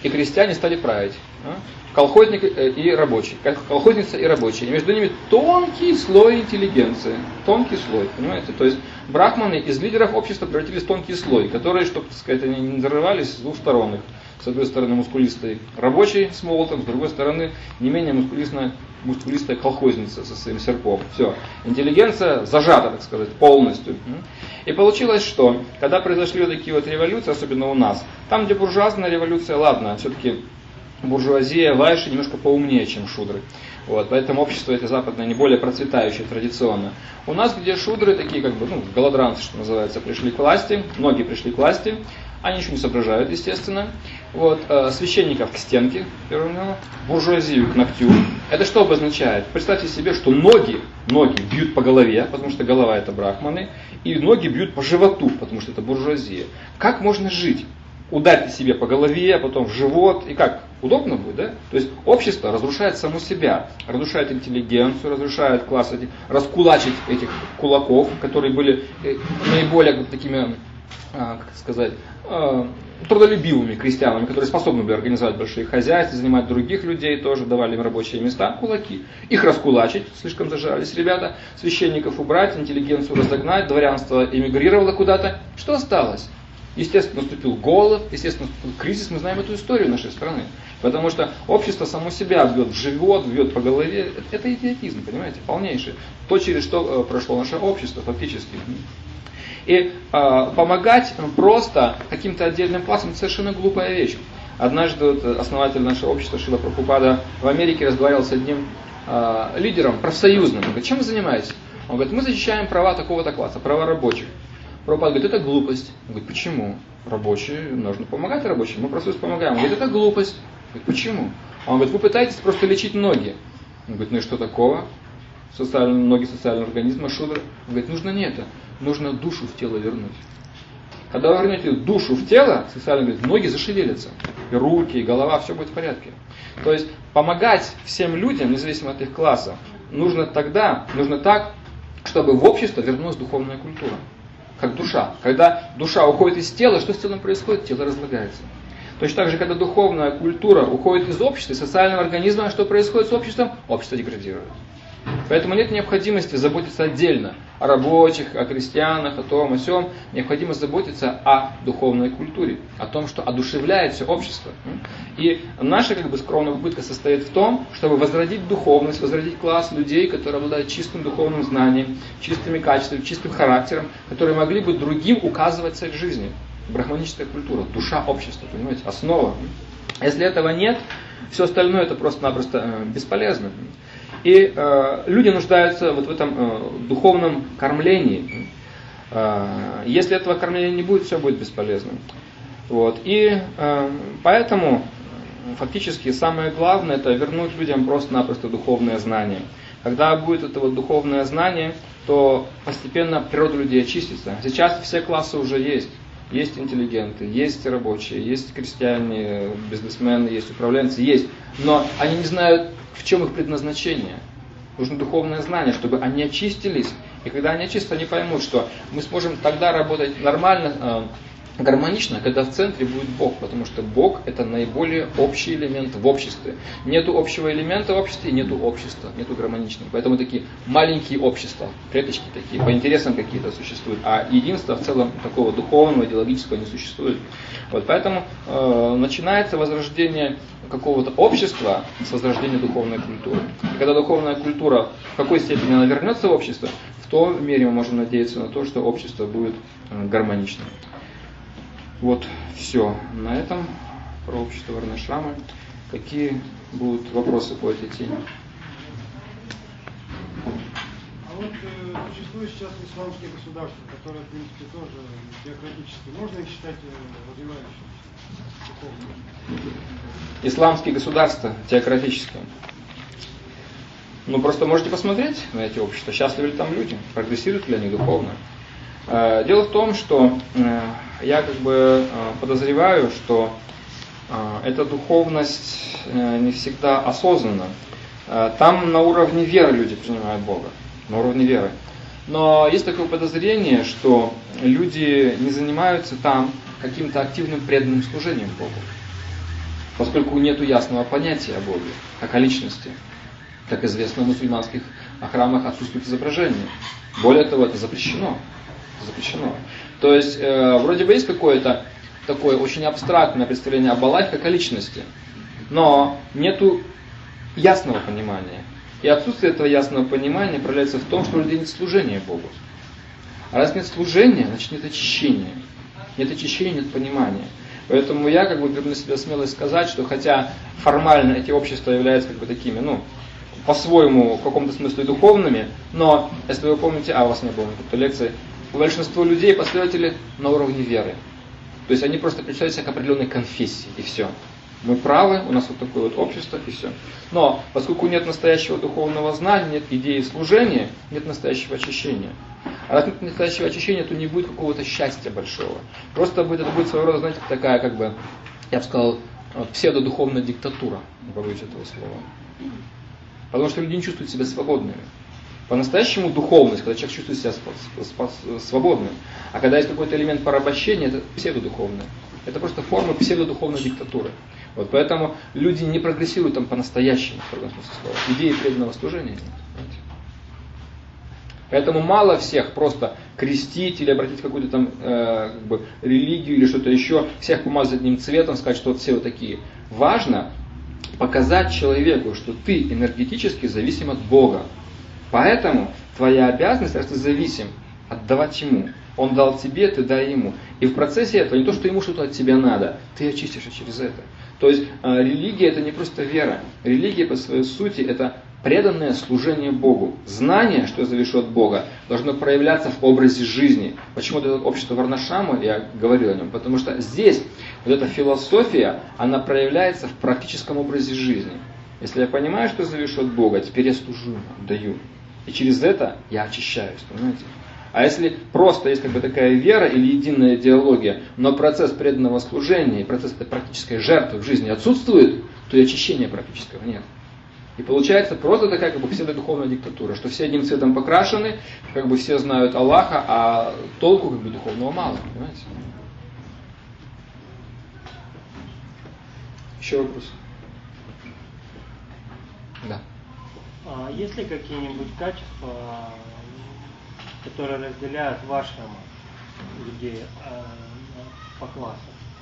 и крестьяне стали править. Колхозник и рабочий. Колхозница и рабочий. И между ними тонкий слой интеллигенции. Тонкий слой, понимаете? То есть брахманы из лидеров общества превратились в тонкий слой, которые, чтобы, так сказать, они не взрывались с двух сторон. С одной стороны мускулистый рабочий с молотом, с другой стороны не менее мускулистая колхозница со своим серпом. Все. Интеллигенция зажата, так сказать, полностью. И получилось, что когда произошли вот такие вот революции, особенно у нас, там, где буржуазная революция, ладно, все-таки буржуазия, вайши немножко поумнее, чем шудры. Вот, поэтому общество это западное не более процветающее традиционно. У нас, где шудры, такие как бы, голодранцы, что называется, пришли к власти, многие пришли к власти, они ничего не соображают, естественно. Вот, священников к стенке, первым делом, буржуазию к ногтю. Это что обозначает? Представьте себе, что ноги бьют по голове, потому что голова это брахманы, и ноги бьют по животу, потому что это буржуазия. Как можно жить? Ударьте себе по голове, а потом в живот, и как? Удобно будет, да? То есть общество разрушает само себя, разрушает интеллигенцию, разрушает класс, раскулачить этих кулаков, которые были наиболее такими, как сказать, трудолюбивыми крестьянами, которые способны были организовать большие хозяйства, занимать других людей тоже, давали им рабочие места, кулаки. Их раскулачить, слишком зажались ребята, священников убрать, интеллигенцию разогнать, дворянство эмигрировало куда-то. Что осталось? Естественно, наступил голод, естественно, наступил кризис, мы знаем эту историю нашей страны. Потому что общество само себя бьет в живот, бьет по голове. Это идиотизм, понимаете, полнейший. То, через что прошло наше общество фактически. И помогать просто каким-то отдельным классам, это совершенно глупая вещь. Однажды основатель нашего общества Шрила Прабхупада в Америке разговаривал с одним лидером профсоюзным. Он говорит, чем вы занимаетесь? Он говорит, мы защищаем права такого-то класса, права рабочих. Прабхупада говорит, это глупость. Он говорит, почему? Рабочие, нужно помогать рабочим. Мы профсоюз помогаем. Он говорит, это глупость. Он говорит, почему? Он говорит, вы пытаетесь просто лечить ноги. Он говорит, ну и что такого? Ноги социального организма, шудра. Он говорит, нужно не это. Нужно душу в тело вернуть. Когда вы вернете душу в тело, социально говорит, ноги зашевелятся. И руки, и голова, все будет в порядке. То есть помогать всем людям, независимо от их класса, нужно так, чтобы в общество вернулась духовная культура. Как душа. Когда душа уходит из тела, что с телом происходит? Тело разлагается. Точно так же, когда духовная культура уходит из общества, из социального организма, что происходит с обществом? Общество деградирует. Поэтому нет необходимости заботиться отдельно о рабочих, о крестьянах, о том, о сём. Необходимо заботиться о духовной культуре, о том, что одушевляет все общество. И наша скромная попытка состоит в том, чтобы возродить духовность, возродить класс людей, которые обладают чистым духовным знанием, чистыми качествами, чистым характером, которые могли бы другим указывать цель жизни. Брахманическая культура, душа общества, понимаете, основа. Если этого нет, все остальное это просто-напросто бесполезно. И люди нуждаются в этом духовном кормлении. Если этого кормления не будет, все будет бесполезно. И поэтому фактически самое главное это вернуть людям просто-напросто духовное знание. Когда будет это духовное знание, то постепенно природа людей очистится. Сейчас все классы уже есть. Есть интеллигенты, есть рабочие, есть крестьяне, бизнесмены, есть управленцы, есть. Но они не знают, в чем их предназначение. Нужно духовное знание, чтобы они очистились. И когда они очистятся, они поймут, что мы сможем тогда работать нормально, гармонично, когда в центре будет Бог. Потому что Бог это наиболее общий элемент в обществе. Нету общего элемента в обществе, нету общества, нету гармоничного. Поэтому такие маленькие общества, клеточки такие, по интересам какие-то существуют. А единства в целом такого духовного, идеологического не существует. Поэтому начинается возрождение какого-то общества с возрождения духовной культуры. И когда духовная культура в какой степени она вернется в общество, в той мере мы можем надеяться на то, что общество будет гармоничным. Все. На этом про общество Варнашрамы. Какие будут вопросы по этой теме? Существуют сейчас исламские государства, которые, в принципе, тоже теократические. Можно их считать развивающимися духовно? Исламские государства теократические. Просто можете посмотреть на эти общества, счастливы ли там люди, прогрессируют ли они духовно. Дело в том, что я подозреваю, что эта духовность не всегда осознанна. Там на уровне веры люди принимают Бога, на уровне веры. Но есть такое подозрение, что люди не занимаются там каким-то активным преданным служением Богу. поскольку нет ясного понятия о Боге, как о личности. Как известно, в мусульманских храмах отсутствует изображение. Более того, это запрещено. Запрещено. То есть, вроде бы есть какое-то такое очень абстрактное представление об Аллахе как о личности, но нету ясного понимания. И отсутствие этого ясного понимания проявляется в том, что у людей нет служения Богу. А раз нет служения, значит нет очищения. Нет очищения, нет понимания. Поэтому я беру на себя смелость сказать, что хотя формально эти общества являются такими, по-своему, в каком-то смысле духовными, но, если вы помните, у вас не было какой-то лекции, большинство людей последователи на уровне веры. То есть они просто причисляются к определенной конфессии, и все. Мы правы, у нас вот такое вот общество, и все. Но поскольку нет настоящего духовного знания, нет идеи служения, нет настоящего очищения. А раз нет настоящего очищения, то не будет какого-то счастья большого. Просто это будет своего рода, знаете, такая, я бы сказал, псевдодуховная диктатура, не побоюсь этого слова. Потому что люди не чувствуют себя свободными. По-настоящему духовность, когда человек чувствует себя свободным. А когда есть какой-то элемент порабощения, это псевдодуховное. Это просто форма псевдодуховной диктатуры. Вот поэтому люди не прогрессируют там по-настоящему, в таком смысле слова. Идеи преданного служения нет. Понимаете? Поэтому мало всех просто крестить или обратить в какую-то там религию или что-то еще, всех помазать одним цветом, сказать, что вот все вот такие. Важно показать человеку, что ты энергетически зависим от Бога. Поэтому твоя обязанность, раз ты зависим, отдавать Ему. Он дал тебе, ты дай Ему. И в процессе этого не то, что Ему что-то от тебя надо, ты очистишься через это. То есть религия это не просто вера. Религия по своей сути это преданное служение Богу. Знание, что я завишу от Бога, должно проявляться в образе жизни. Почему это общество Варнашрама, я говорил о нем, потому что здесь вот эта философия, она проявляется в практическом образе жизни. Если я понимаю, что я завишу от Бога, теперь я служу, отдаю. И через это я очищаюсь, понимаете? А если просто есть такая вера или единая идеология, но процесс преданного служения и процесс этой практической жертвы в жизни отсутствует, то и очищения практического нет. И получается просто такая псевдодуховная диктатура, что все одним цветом покрашены, все знают Аллаха, а толку духовного мало, понимаете? Еще вопрос? Да. Есть ли какие-нибудь качества, которые разделяют ваших людей по классам?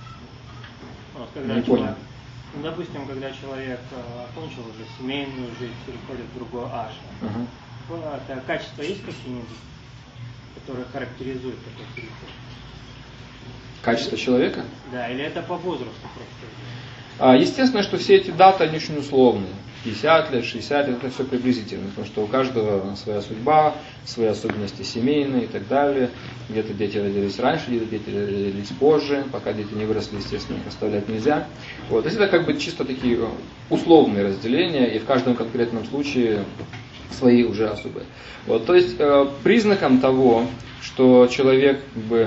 Не понял. Допустим, когда человек окончил уже семейную жизнь, переходит в другой ашрам. Это качества есть какие-нибудь, которые характеризуют такой переход? Качество человека? Да, или это по возрасту просто? Естественно, что все эти даты, они очень условные. 50 лет, 60 лет, это все приблизительно, потому что у каждого своя судьба, свои особенности семейные и так далее. Где-то дети родились раньше, где-то дети родились позже, пока дети не выросли, естественно, их оставлять нельзя. Вот. То есть это чисто такие условные разделения, и в каждом конкретном случае свои уже особые. Вот. То есть признаком того, что человек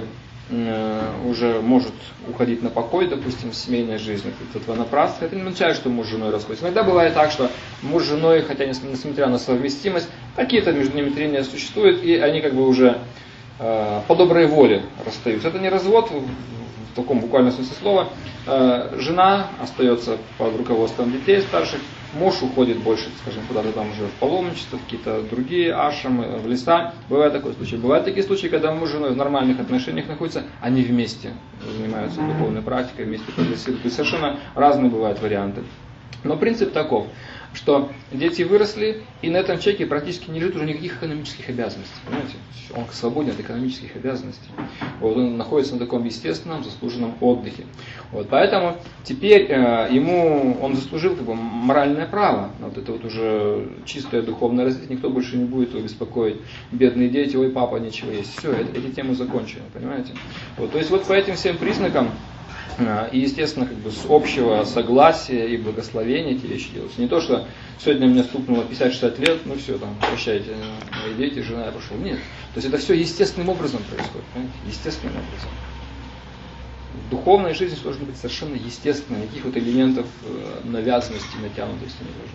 уже может уходить на покой, допустим, в семейной жизни, это ванапрастха, это не означает, что муж с женой расходится. Иногда бывает так, что муж с женой, хотя несмотря на совместимость, какие-то между ними трения существуют, и они уже по доброй воле расстаются. Это не развод в таком буквальном смысле слова. Жена остается под руководством детей старших, муж уходит больше, скажем, куда-то там уже в паломничество, в какие-то другие ашрамы, в леса. Бывает такой случай. Бывают такие случаи, когда муж с женой в нормальных отношениях находятся, они вместе занимаются духовной практикой, вместе прогрессируют. То есть совершенно разные бывают варианты. Но принцип таков, что дети выросли, и на этом человеке практически не лежит уже никаких экономических обязанностей. Понимаете? Он свободен от экономических обязанностей. Вот, он находится на таком естественном, заслуженном отдыхе. Вот, поэтому теперь он заслужил моральное право. Вот это уже чистое духовное развитие. Никто больше не будет его беспокоить. Бедные дети, ой, папа, нечего есть. Все, эти темы закончены. Понимаете? Вот, то есть по этим всем признакам и, естественно, с общего согласия и благословения эти вещи делаются. Не то, что сегодня мне стукнуло 50-60 лет, все, прощайте, мои дети, жена, я пошел. Нет. То есть это все естественным образом происходит. Понимаете? Естественным образом. Духовная жизнь должна быть совершенно естественной, никаких элементов навязанности, натянутости не должно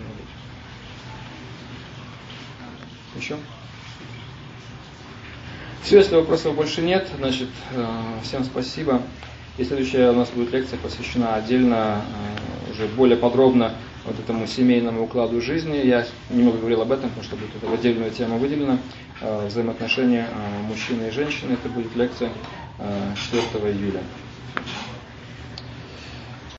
быть. Еще? Все, если вопросов больше нет, значит, всем спасибо. И следующая у нас будет лекция посвящена отдельно уже более подробно вот этому семейному укладу жизни. Я немного говорил об этом, потому что будет это в отдельную тему выделено. Взаимоотношения мужчины и женщины. Это будет лекция 4 июля.